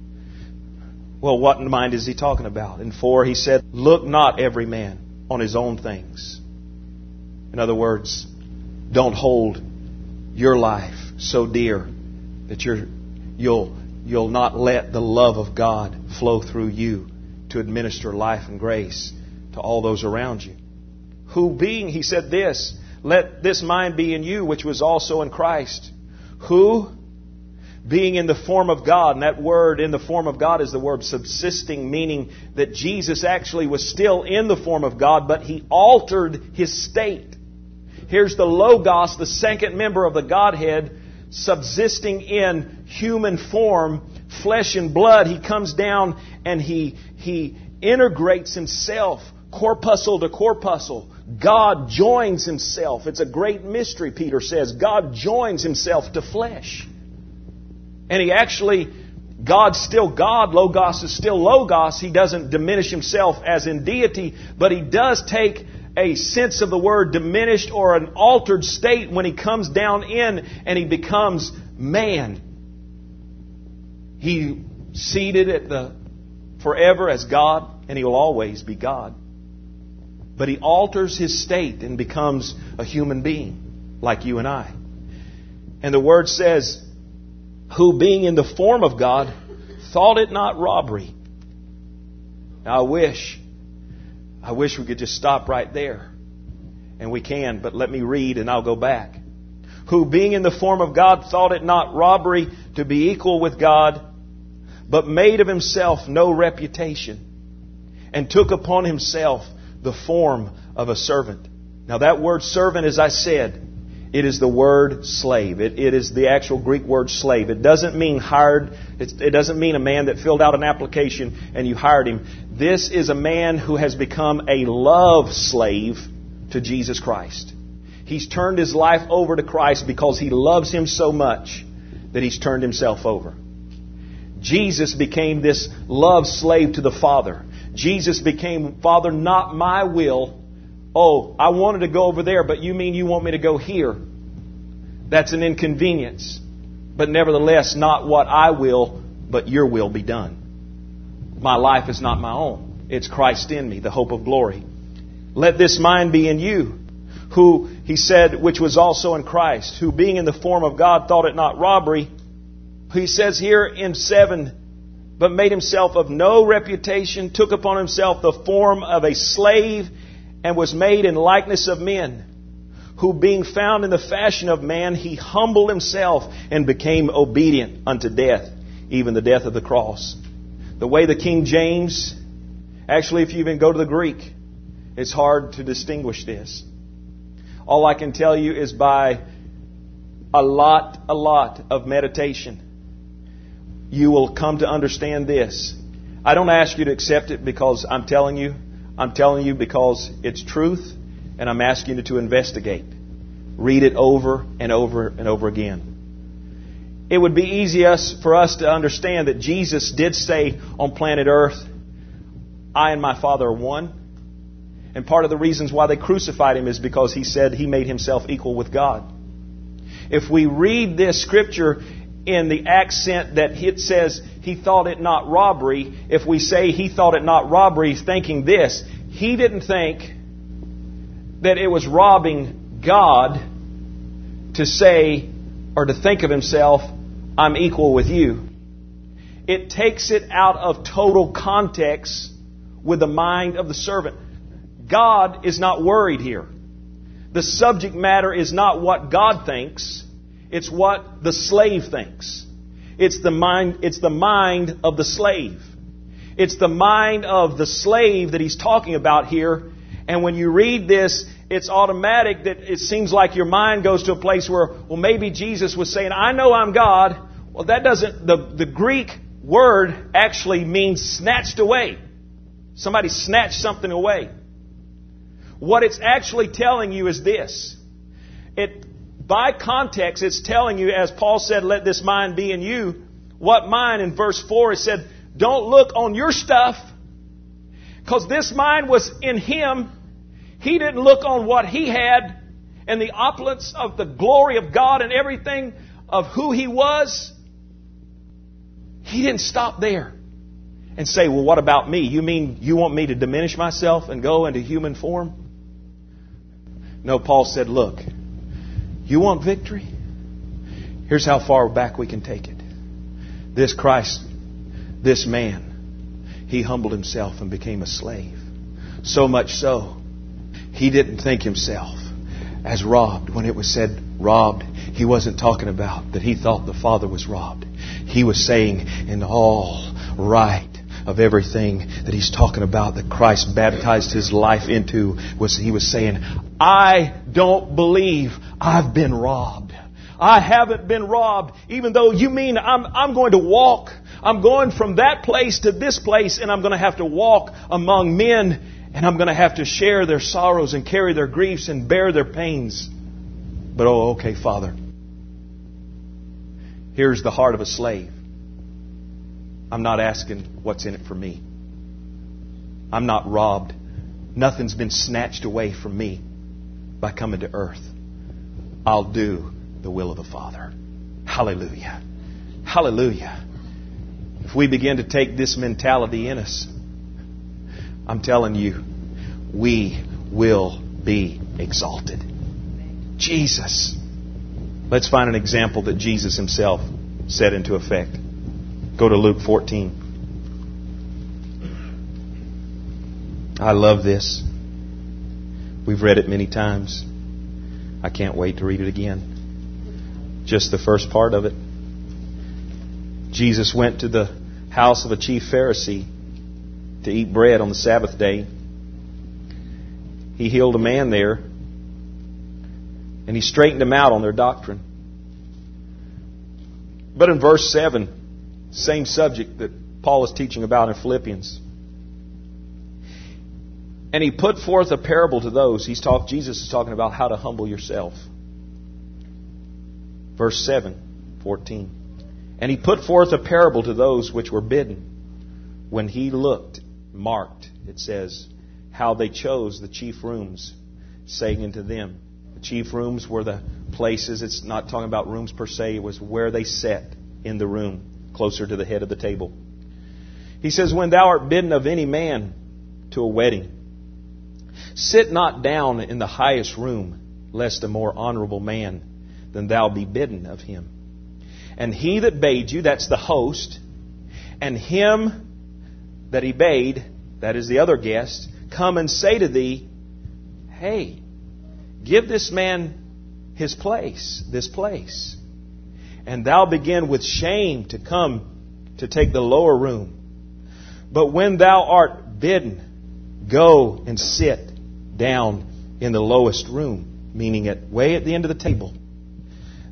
[SPEAKER 1] Well, what mind is he talking about? In four, he said, look not every man on his own things. In other words, don't hold your life so dear that you're, you'll, you'll not let the love of God flow through you to administer life and grace to all those around you. Who being, he said this, let this mind be in you, which was also in Christ. Who, being in the form of God, and that word in the form of God is the word subsisting, meaning that Jesus actually was still in the form of God, but He altered His state. Here's the Logos, the second member of the Godhead, subsisting in human form, flesh and blood. He comes down and He, he integrates Himself, corpuscle to corpuscle. God joins Himself. It's a great mystery, Peter says. God joins Himself to flesh. And He actually, God's still God, Logos is still Logos. He doesn't diminish Himself as in deity, but He does take a sense of the word diminished or an altered state when He comes down in and He becomes man. He seated at the forever as God, and He will always be God. But He alters His state and becomes a human being like you and I. And the Word says, who being in the form of God, thought it not robbery. Now I wish, I wish we could just stop right there. And we can, but let me read and I'll go back. Who being in the form of God, thought it not robbery to be equal with God, but made of Himself no reputation, and took upon Himself the form of a servant. Now that word servant, as I said, it is the word slave. It, it is the actual Greek word slave. It doesn't mean hired. It's, it doesn't mean a man that filled out an application and you hired him. This is a man who has become a love slave to Jesus Christ. He's turned his life over to Christ because he loves Him so much that he's turned himself over. Jesus became this love slave to the Father. Jesus became, Father, not my will. Oh, I wanted to go over there, but you mean you want me to go here? That's an inconvenience. But nevertheless, not what I will, but your will be done. My life is not my own. It's Christ in me, the hope of glory. Let this mind be in you, who, he said, which was also in Christ, who being in the form of God thought it not robbery. He says here in seven, but made Himself of no reputation, took upon Himself the form of a slave, and was made in likeness of men, who being found in the fashion of man, He humbled Himself and became obedient unto death, even the death of the cross. The way the King James, actually if you even go to the Greek, it's hard to distinguish this. All I can tell you is by a lot, a lot of meditation, you will come to understand this. I don't ask you to accept it because I'm telling you. I'm telling you because it's truth, and I'm asking you to investigate. Read it over and over and over again. It would be easy for us to understand that Jesus did say on planet Earth, I and my Father are one. And part of the reasons why they crucified Him is because He said He made Himself equal with God. If we read this Scripture in the accent that it says He thought it not robbery, if we say He thought it not robbery, thinking this, He didn't think that it was robbing God to say or to think of Himself, I'm equal with you. It takes it out of total context with the mind of the servant. God is not worried here. The subject matter is not what God thinks. It's what the slave thinks. It's the mind, it's the mind of the slave. It's the mind of the slave that he's talking about here. And when you read this, it's automatic that it seems like your mind goes to a place where, well, maybe Jesus was saying, I know I'm God. Well, that doesn't, the, the Greek word actually means snatched away. Somebody snatched something away. What it's actually telling you is this. It, by context, it's telling you, as Paul said, let this mind be in you. What mind? In verse four, it said, don't look on your stuff. Because this mind was in Him. He didn't look on what He had and the opulence of the glory of God and everything of who He was. He didn't stop there and say, well, what about me? You mean you want me to diminish myself and go into human form? No, Paul said, look, you want victory? Here's how far back we can take it. This Christ, this man, He humbled Himself and became a slave. So much so, He didn't think Himself as robbed. When it was said robbed, He wasn't talking about that He thought the Father was robbed. He was saying in all right of everything that He's talking about that Christ baptized His life into, was He was saying, I don't believe I've been robbed. I haven't been robbed, even though you mean I'm, I'm going to walk. I'm going from that place to this place, and I'm going to have to walk among men, and I'm going to have to share their sorrows and carry their griefs and bear their pains. But oh, okay, Father. Here's the heart of a slave. I'm not asking what's in it for me. I'm not robbed. Nothing's been snatched away from me by coming to earth. I'll do the will of the Father. Hallelujah. Hallelujah. If we begin to take this mentality in us, I'm telling you, we will be exalted. Jesus. Let's find an example that Jesus Himself set into effect. Go to Luke fourteen. I love this. We've read it many times. I can't wait to read it again. Just the first part of it. Jesus went to the house of a chief Pharisee to eat bread on the Sabbath day. He healed a man there, and He straightened him out on their doctrine. But in verse seven, same subject that Paul is teaching about in Philippians. And He put forth a parable to those. He's talk, Jesus is talking about how to humble yourself. Verse seven, fourteen. And He put forth a parable to those which were bidden. When He looked, marked, it says, how they chose the chief rooms, saying unto them. The chief rooms were the places, it's not talking about rooms per se, it was where they sat in the room, closer to the head of the table. He says, when thou art bidden of any man to a wedding, sit not down in the highest room, lest a more honorable man than thou be bidden of him. And he that bade you, that's the host, and him that he bade, that is the other guest, come and say to thee, hey, give this man his place, this place. And thou begin with shame to come to take the lower room. But when thou art bidden, go and sit down in the lowest room, meaning at way at the end of the table.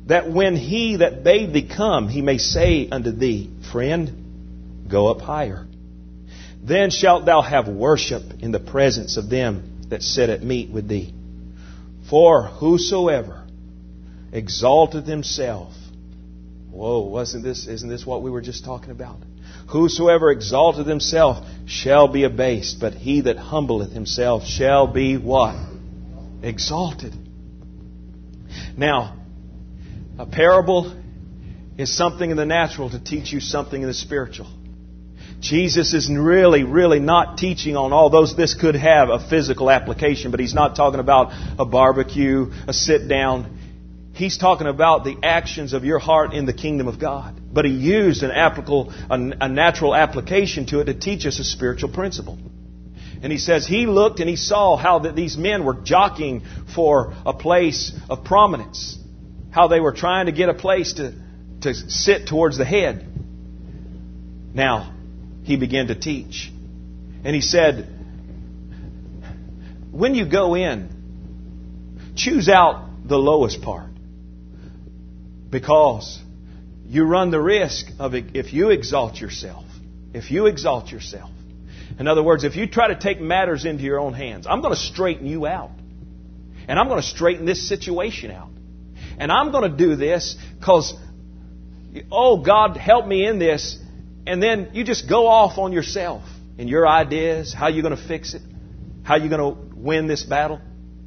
[SPEAKER 1] that when he that bade thee come, he may say unto thee, Friend, go up higher. Then shalt thou have worship in the presence of them that sit at meat with thee. For whosoever exalteth himself, whoa, wasn't this, isn't this what we were just talking about? Whosoever exalteth himself shall be abased, but he that humbleth himself shall be what? Exalted. Now, a parable is something in the natural to teach you something in the spiritual. Jesus is really, really not teaching on all those. This could have a physical application, but He's not talking about a barbecue, a sit down. He's talking about the actions of your heart in the kingdom of God. But He used an applicable, a, a natural application to it to teach us a spiritual principle. And He says He looked and He saw how that these men were jockeying for a place of prominence. How they were trying to get a place to, to sit towards the head. Now, He began to teach. And He said, when you go in, choose out the lowest part. Because you run the risk of, if you exalt yourself, if you exalt yourself. In other words, if you try to take matters into your own hands, I'm going to straighten you out. And I'm going to straighten this situation out. And I'm going to do this because, oh, God, help me in this. And then you just go off on yourself and your ideas, how you're going to fix it, how you're going to win this battle.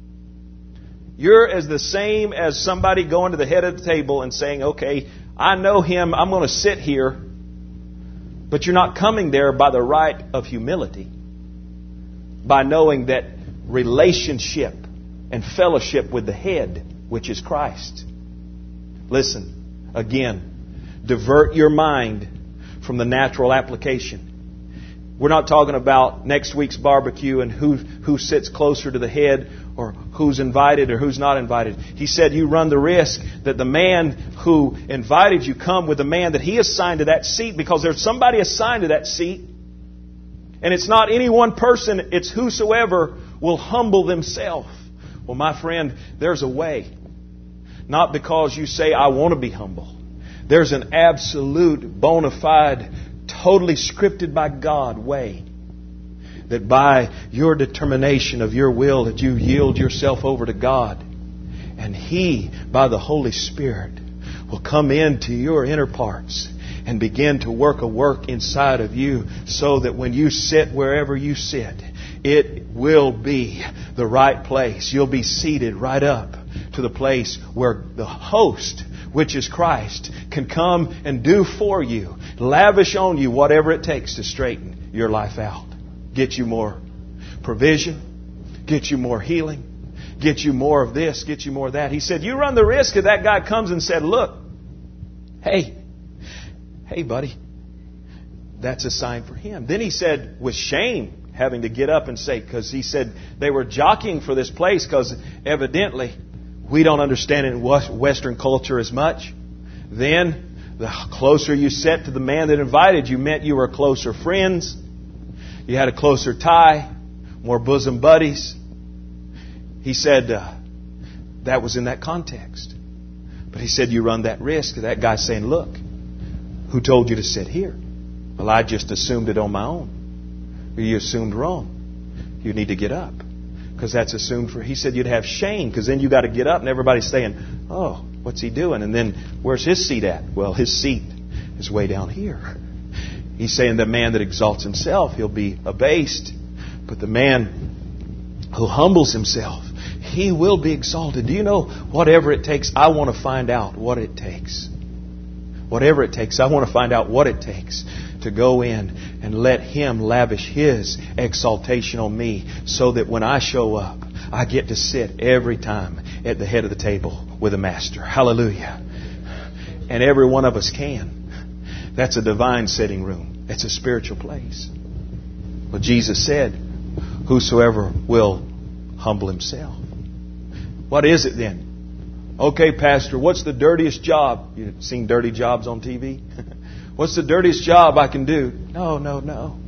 [SPEAKER 1] You're as the same as somebody going to the head of the table and saying, okay, I know him, I'm going to sit here. But you're not coming there by the right of humility. By knowing that relationship and fellowship with the head, which is Christ. Listen, again, divert your mind from the natural application. We're not talking about next week's barbecue and who who sits closer to the head or who's invited or who's not invited. He said you run the risk that the man who invited you come with the man that he assigned to that seat, because there's somebody assigned to that seat. And it's not any one person, it's whosoever will humble themselves. Well, my friend, there's a way. Not because you say, I want to be humble. There's an absolute, bona fide, totally scripted by God way. That by your determination of your will, that you yield yourself over to God. And He, by the Holy Spirit, will come into your inner parts and begin to work a work inside of you so that when you sit wherever you sit, it will be the right place. You'll be seated right up to the place where the host, which is Christ, can come and do for you, lavish on you whatever it takes to straighten your life out. Get you more provision, get you more healing, get you more of this, get you more of that. He said, you run the risk if that guy comes and said, look, hey, hey buddy, that's a sign for him. Then he said, with shame, having to get up and say, because he said they were jockeying for this place because evidently we don't understand it in Western culture as much. Then, the closer you sat to the man that invited you meant you were closer friends. You had a closer tie, more bosom buddies. He said uh, that was in that context. But he said you run that risk of that guy saying, look, who told you to sit here? Well, I just assumed it on my own. Or you assumed wrong. You need to get up. Because that's assumed for... He said you'd have shame because then you got to get up and everybody's saying, oh, what's he doing? And then where's his seat at? Well, his seat is way down here. He's saying the man that exalts himself, he'll be abased. But the man who humbles himself, he will be exalted. Do you know, whatever it takes, I want to find out what it takes. Whatever it takes, I want to find out what it takes to go in and let Him lavish His exaltation on me so that when I show up, I get to sit every time at the head of the table with the Master. Hallelujah. And every one of us can. That's a divine sitting room. It's a spiritual place. Well, Jesus said, whosoever will humble himself. What is it then? Okay, Pastor, what's the dirtiest job? You've seen dirty jobs on T V? What's the dirtiest job I can do? No, no, no.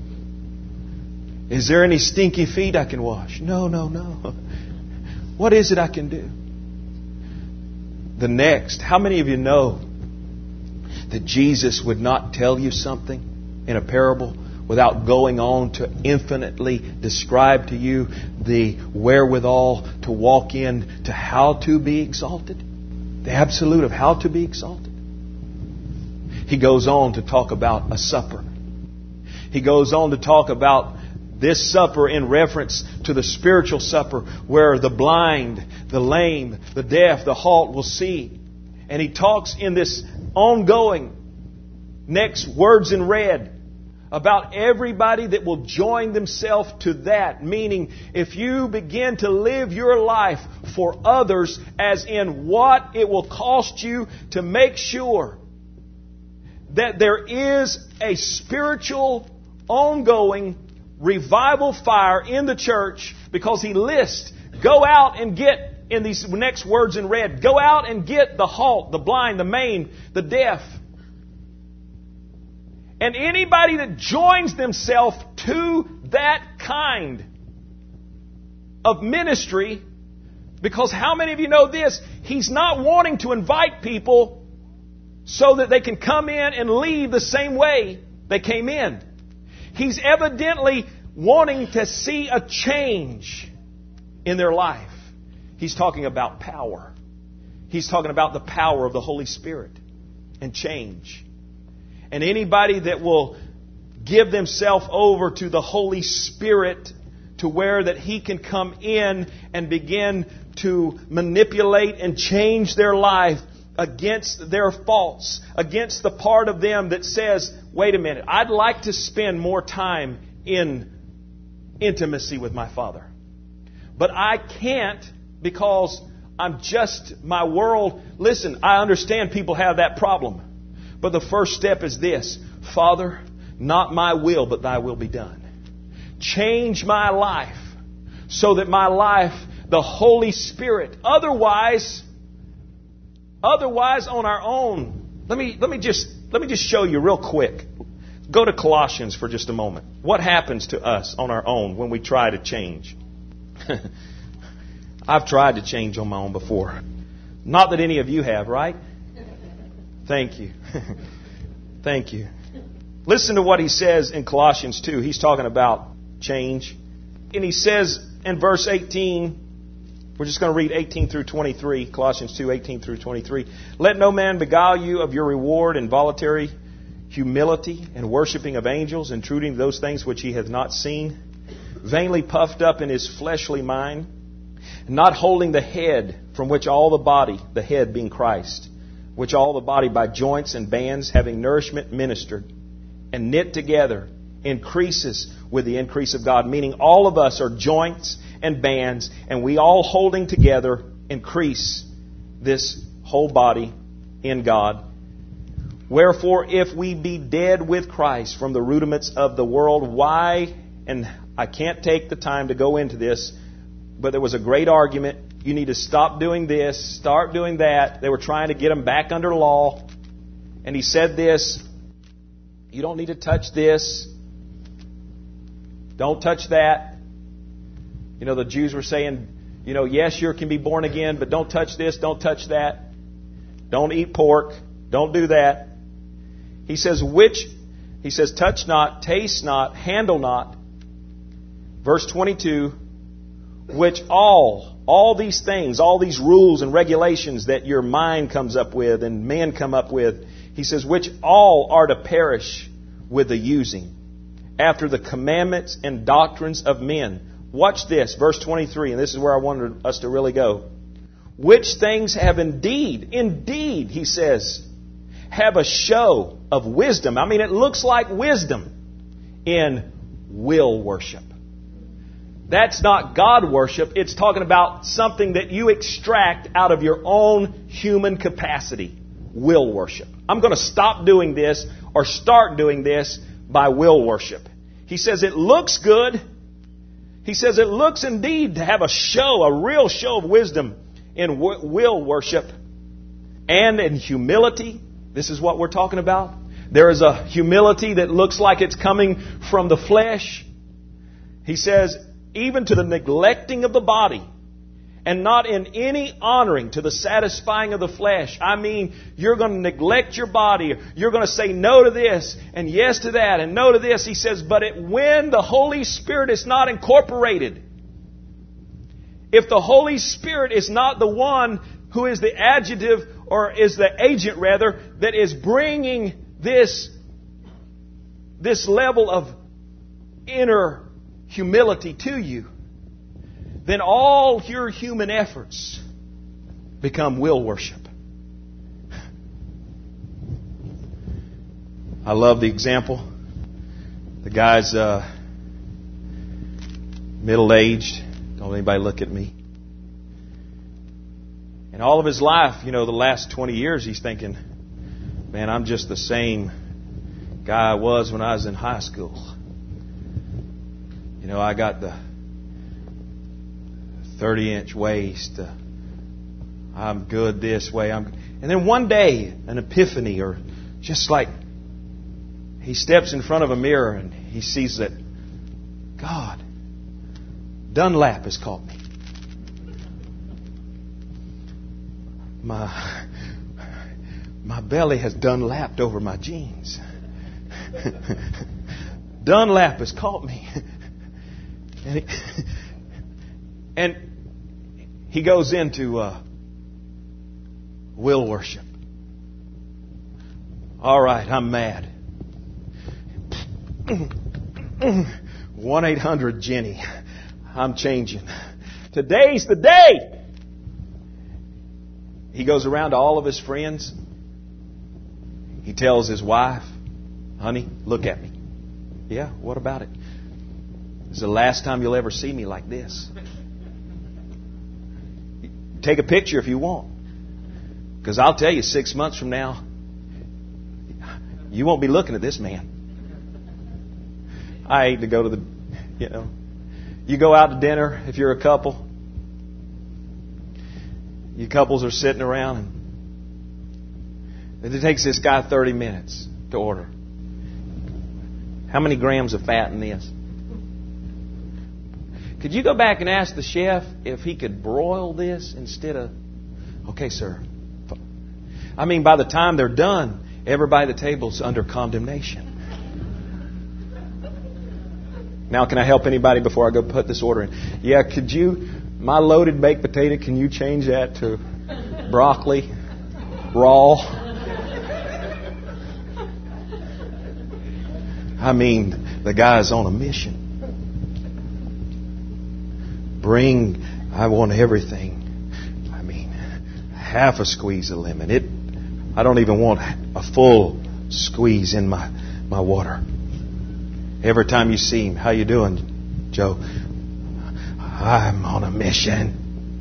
[SPEAKER 1] Is there any stinky feet I can wash? No, no, no. What is it I can do? the next. How many of you know that Jesus would not tell you something in a parable without going on to infinitely describe to you the wherewithal to walk in to how to be exalted? The absolute of how to be exalted. He goes on to talk about a supper. He goes on to talk about this supper in reference to the spiritual supper where the blind, the lame, the deaf, the halt will see. And he talks in this ongoing next words in red about everybody that will join themselves to that. Meaning, if you begin to live your life for others as in what it will cost you to make sure that there is a spiritual, ongoing revival fire in the church, because he lists, go out and get, in these next words in red, go out and get the halt, the blind, the maimed, the deaf. And anybody that joins themselves to that kind of ministry, because how many of you know this? He's not wanting to invite people so that they can come in and leave the same way they came in. He's evidently wanting to see a change in their life. He's talking about power. He's talking about the power of the Holy Spirit and change. And anybody that will give themselves over to the Holy Spirit to where that He can come in and begin to manipulate and change their life against their faults, against the part of them that says, wait a minute, I'd like to spend more time in intimacy with my Father. But I can't because I'm just, my world. Listen, I understand people have that problem. But the first step is this: Father, not my will, but thy will be done. Change my life so that my life, the Holy Spirit, otherwise, otherwise on our own. Let me, let me just, let me just show you real quick. Go to Colossians for just a moment. What happens to us on our own when we try to change? I've tried to change on my own before. Not that any of you have, right? Thank you. Thank you. Listen to what he says in Colossians two. He's talking about change. And he says in verse eighteen, we're just going to read eighteen through twenty-three, Colossians two, eighteen through twenty-three. Let no man beguile you of your reward in voluntary humility and worshiping of angels, intruding those things which he hath not seen, vainly puffed up in his fleshly mind, not holding the head, from which all the body, the head being Christ, which all the body by joints and bands, having nourishment ministered, and knit together, increases with the increase of God. Meaning all of us are joints and bands, and we all holding together increase this whole body in God. Wherefore, if we be dead with Christ from the rudiments of the world, why, and I can't take the time to go into this, but there was a great argument. You need to stop doing this, start doing that. They were trying to get him back under law. And he said this: you don't need to touch this. Don't touch that. You know, the Jews were saying, you know, yes, you can be born again, but don't touch this, don't touch that. Don't eat pork. Don't do that. He says, which, he says, touch not, taste not, handle not. Verse twenty-two, which all, all these things, all these rules and regulations that your mind comes up with and men come up with, he says, which all are to perish with the using, after the commandments and doctrines of men. Watch this, verse twenty-three, and this is where I wanted us to really go. Which things have indeed, indeed, he says, have a show of wisdom. I mean, it looks like wisdom in will worship. That's not God worship. It's talking about something that you extract out of your own human capacity. Will worship. I'm going to stop doing this or start doing this by will worship. He says it looks good. He says it looks indeed to have a show, a real show of wisdom in will worship and in humility. This is what we're talking about. There is a humility that looks like it's coming from the flesh. He says, even to the neglecting of the body and not in any honoring to the satisfying of the flesh. I mean, you're going to neglect your body. You're going to say no to this and yes to that and no to this. He says, but it, when the Holy Spirit is not incorporated, if the Holy Spirit is not the one who is the adjective or is the agent rather that is bringing this, this level of inner humility to you, then all your human efforts become will worship. I love the example. The guy's uh, middle-aged. Don't anybody look at me. And all of his life, you know, the last twenty years, he's thinking, man, I'm just the same guy I was when I was in high school. You know, I got the thirty-inch waist. Uh, I'm good this way. I'm, and then one day, an epiphany, or just like he steps in front of a mirror and he sees that God, Dunlap has caught me. My my belly has Dunlapped over my jeans. Dunlap has caught me. And he, and he goes into uh, will worship. All right, I'm mad. one eight hundred Jenny. I'm changing. Today's the day. He goes around to all of his friends. He tells his wife, honey, look at me. Yeah, what about it? This is the last time you'll ever see me like this. Take a picture if you want. Because I'll tell you, six months from now, you won't be looking at this man. I hate to go to the, you know, you go out to dinner if you're a couple. You couples are sitting around and it takes this guy thirty minutes to order. How many grams of fat in this? Could you go back and ask the chef if he could broil this instead of... Okay, sir. I mean, by the time they're done, everybody at the table's under condemnation. Now, can I help anybody before I go put this order in? Yeah, could you... My loaded baked potato, can you change that to broccoli, raw? I mean, the guy's on a mission. Bring, I want everything. I mean, half a squeeze of lemon. It, I don't even want a full squeeze in my, my water. Every time you see him, how you doing, Joe? I'm on a mission.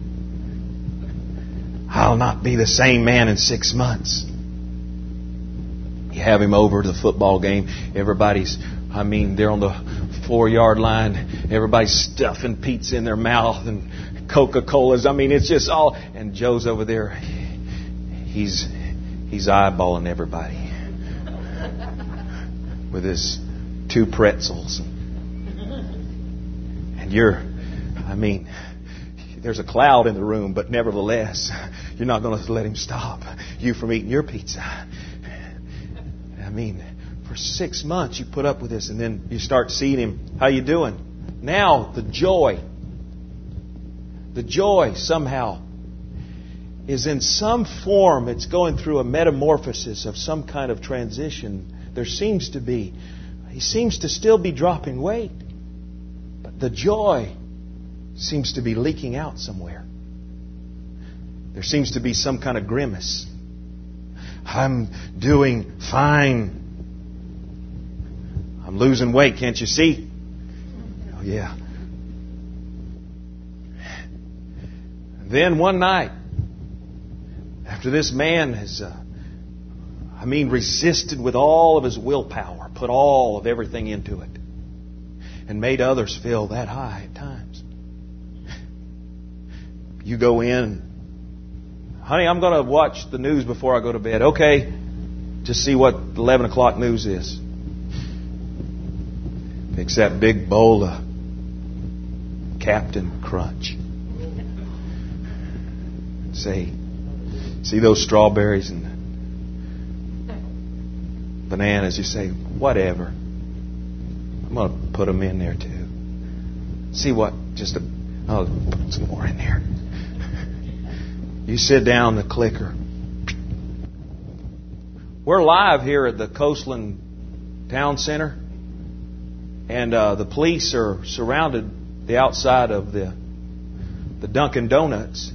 [SPEAKER 1] I'll not be the same man in six months. You have him over to the football game. Everybody's, I mean, they're on the four-yard line. Everybody's stuffing pizza in their mouth and Coca-Colas. I mean, it's just all... And Joe's over there. He's he's eyeballing everybody with his two pretzels. And you're... I mean, there's a cloud in the room, but nevertheless, you're not going to let him stop you from eating your pizza. I mean, for six months you put up with this, and then you start seeing him. How you doing? Now the joy, the joy somehow is in some form. It's going through a metamorphosis of some kind of transition. There seems to be. He seems to still be dropping weight, but the joy seems to be leaking out somewhere. There seems to be some kind of grimace. I'm doing fine. I'm losing weight, can't you see? Oh, yeah. Then one night, after this man has, uh, I mean, resisted with all of his willpower, put all of everything into it, and made others feel that high at times. You go in, honey, I'm going to watch the news before I go to bed. Okay, just see what eleven o'clock news is. Picks that big bowl of Captain Crunch. say, see those strawberries and bananas, you say, whatever. I'm going to put them in there too. See what? Just a, I'll put some more in there. You sit down the clicker. We're live here at the Coastland Town Center, and uh, the police are surrounded the outside of the the Dunkin' Donuts,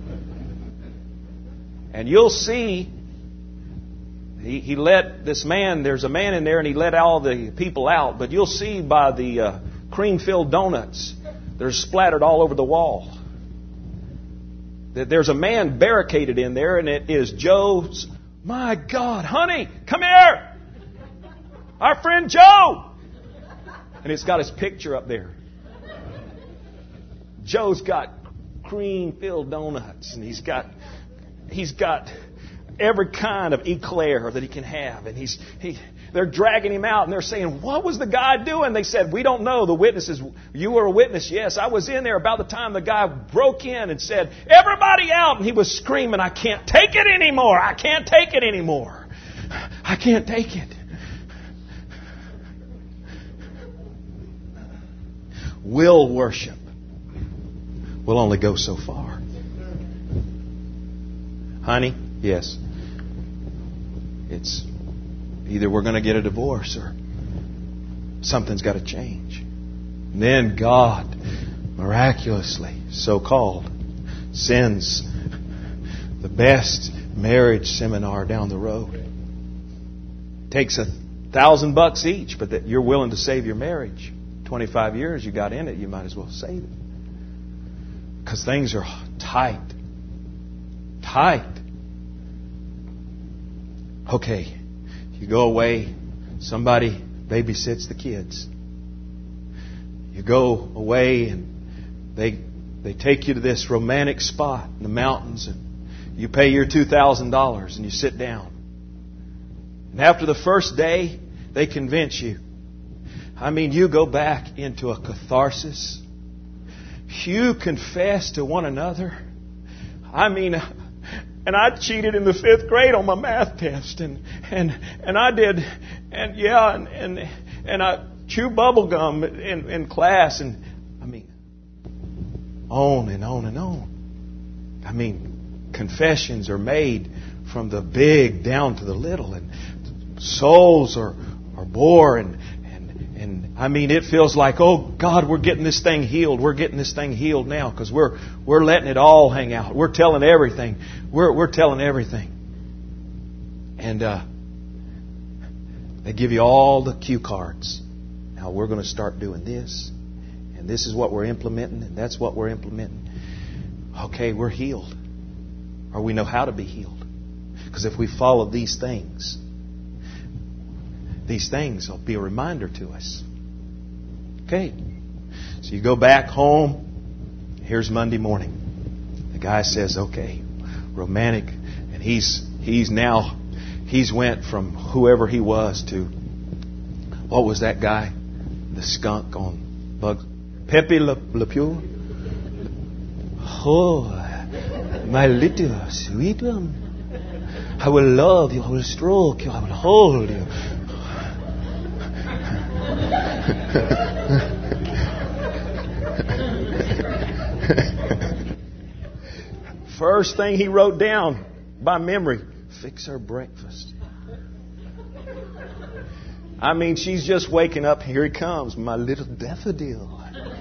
[SPEAKER 1] and you'll see. He, he let this man, there's a man in there, and he let all the people out. But you'll see by the uh, cream-filled donuts, they're splattered all over the wall. That there's a man barricaded in there, and it is Joe's. My God, honey, come here! Our friend Joe! And it's got his picture up there. Joe's got cream-filled donuts, and he's got he's got every kind of eclair that he can have. And he's he they're dragging him out, and they're saying, what was the guy doing? They said, we don't know. The witnesses, you were a witness. Yes, I was in there about the time the guy broke in and said, everybody out. And he was screaming, I can't take it anymore. I can't take it anymore. I can't take it. Will worship will only go so far. Honey, yes. It's either we're going to get a divorce or something's got to change. And then God, miraculously, so-called, sends the best marriage seminar down the road. Takes a thousand bucks each, but that you're willing to save your marriage. twenty-five years you got in it, you might as well save it. Because things are tight. Tight. Okay, you go away, somebody babysits the kids. You go away and they they take you to this romantic spot in the mountains, and you pay your two thousand dollars and you sit down. And after the first day, they convince you. I mean, you go back into a catharsis. You confess to one another. I mean, and I cheated in the fifth grade on my math test, and and and I did, and yeah, and and, and I chewed bubble gum in, in class, and I mean, on and on and on. I mean, confessions are made from the big down to the little, and souls are are born. And I mean, it feels like, oh God, we're getting this thing healed. We're getting this thing healed now because we're we're letting it all hang out. We're telling everything. We're we're telling everything. And uh, they give you all the cue cards. Now we're going to start doing this, and this is what we're implementing, and that's what we're implementing. Okay, we're healed, or we know how to be healed, because if we follow these things. These things will be a reminder to us. Okay. So you go back home. Here's Monday morning. The guy says, okay, romantic. And he's he's now, he's went from whoever he was to, what was that guy? The skunk on Bugs. Pepe Le, Le Pew? Oh, my little sweet one. I will love you. I will stroke you. I will hold you. First thing he wrote down by memory, fix her breakfast. I mean, she's just waking up. Here he comes, my little daffodil.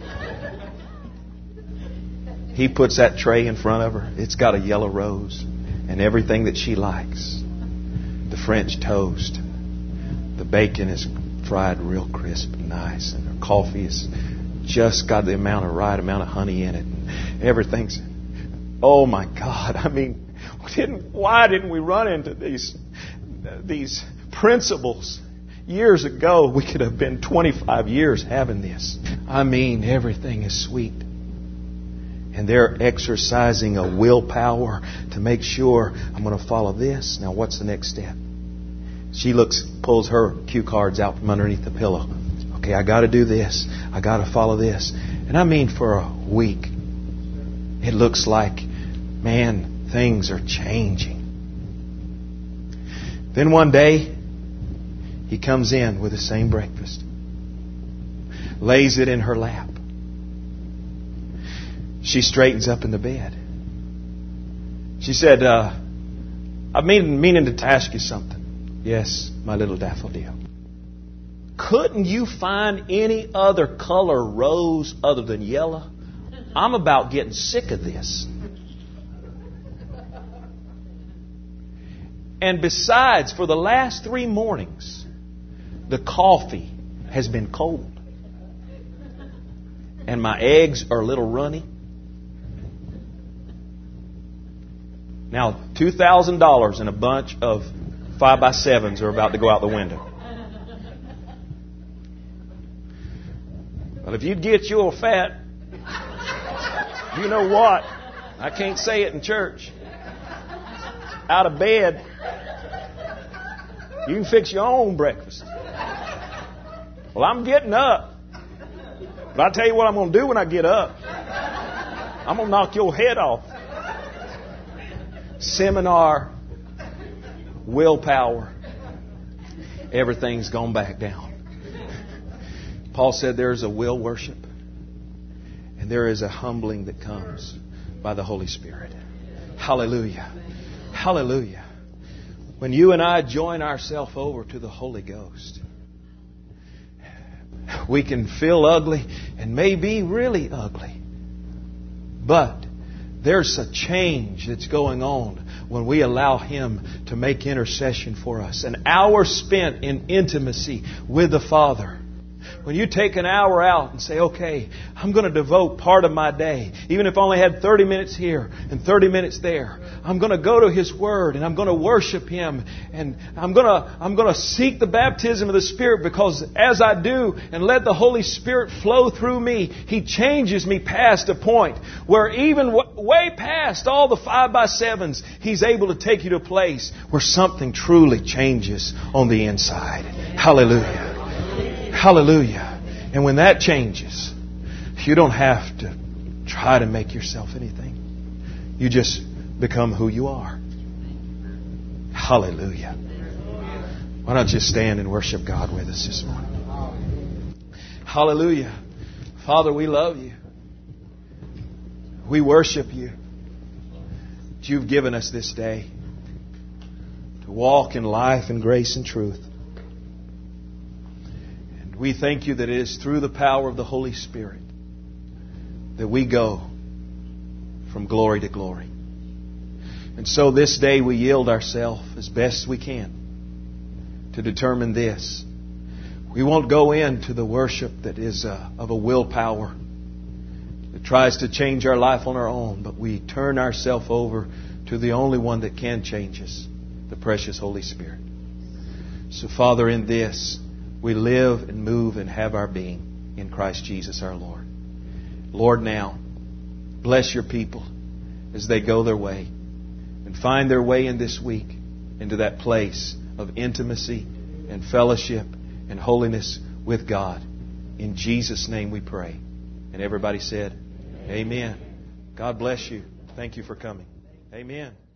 [SPEAKER 1] He puts that tray in front of her. It's got a yellow rose and everything that she likes. The French toast. The bacon is fried real crisp and nice, and her coffee has just got the amount of right amount of honey in it. And everything's, oh my God! I mean, didn't why didn't we run into these these principles years ago? We could have been twenty-five years having this. I mean, everything is sweet, and they're exercising a willpower to make sure I'm going to follow this. Now, what's the next step? She looks, pulls her cue cards out from underneath the pillow. Okay, I got to do this. I got to follow this. And I mean, for a week, it looks like, man, things are changing. Then one day, he comes in with the same breakfast, lays it in her lap. She straightens up in the bed. She said, uh, I've been meaning to ask you something. Yes, my little daffodil. Couldn't you find any other color rose other than yellow? I'm about getting sick of this. And besides, for the last three mornings, the coffee has been cold. And my eggs are a little runny. Now, two thousand dollars and a bunch of five by sevens are about to go out the window. Well, if you'd get your fat, you know what? I can't say it in church. Out of bed, you can fix your own breakfast. Well, I'm getting up. But I'll tell you what I'm going to do when I get up. I'm going to knock your head off. Seminar, willpower, everything's gone back down. Paul said there's a will worship and there is a humbling that comes by the Holy Spirit. Hallelujah. Hallelujah. When you and I join ourselves over to the Holy Ghost, we can feel ugly and maybe really ugly. But there's a change that's going on when we allow Him to make intercession for us. An hour spent in intimacy with the Father. When you take an hour out and say, okay, I'm going to devote part of my day, even if I only had thirty minutes here and thirty minutes there, I'm going to go to His Word and I'm going to worship Him and I'm going to, I'm going to seek the baptism of the Spirit, because as I do and let the Holy Spirit flow through me, He changes me past a point where even w- way past all the five by sevens, He's able to take you to a place where something truly changes on the inside. Hallelujah. Hallelujah. And when that changes, you don't have to try to make yourself anything. You just become who you are. Hallelujah. Why don't you stand and worship God with us this morning? Hallelujah. Father, we love You. We worship You. That You've given us this day to walk in life and grace and truth. We thank You that it is through the power of the Holy Spirit that we go from glory to glory. And so this day we yield ourselves as best we can to determine this. We won't go into the worship that is uh, of a willpower that tries to change our life on our own, but we turn ourselves over to the only one that can change us, the precious Holy Spirit. So Father, in this, we live and move and have our being in Christ Jesus our Lord. Lord, now, bless Your people as they go their way and find their way in this week into that place of intimacy and fellowship and holiness with God. In Jesus' name we pray. And everybody said, Amen. God bless you. Thank you for coming. Amen.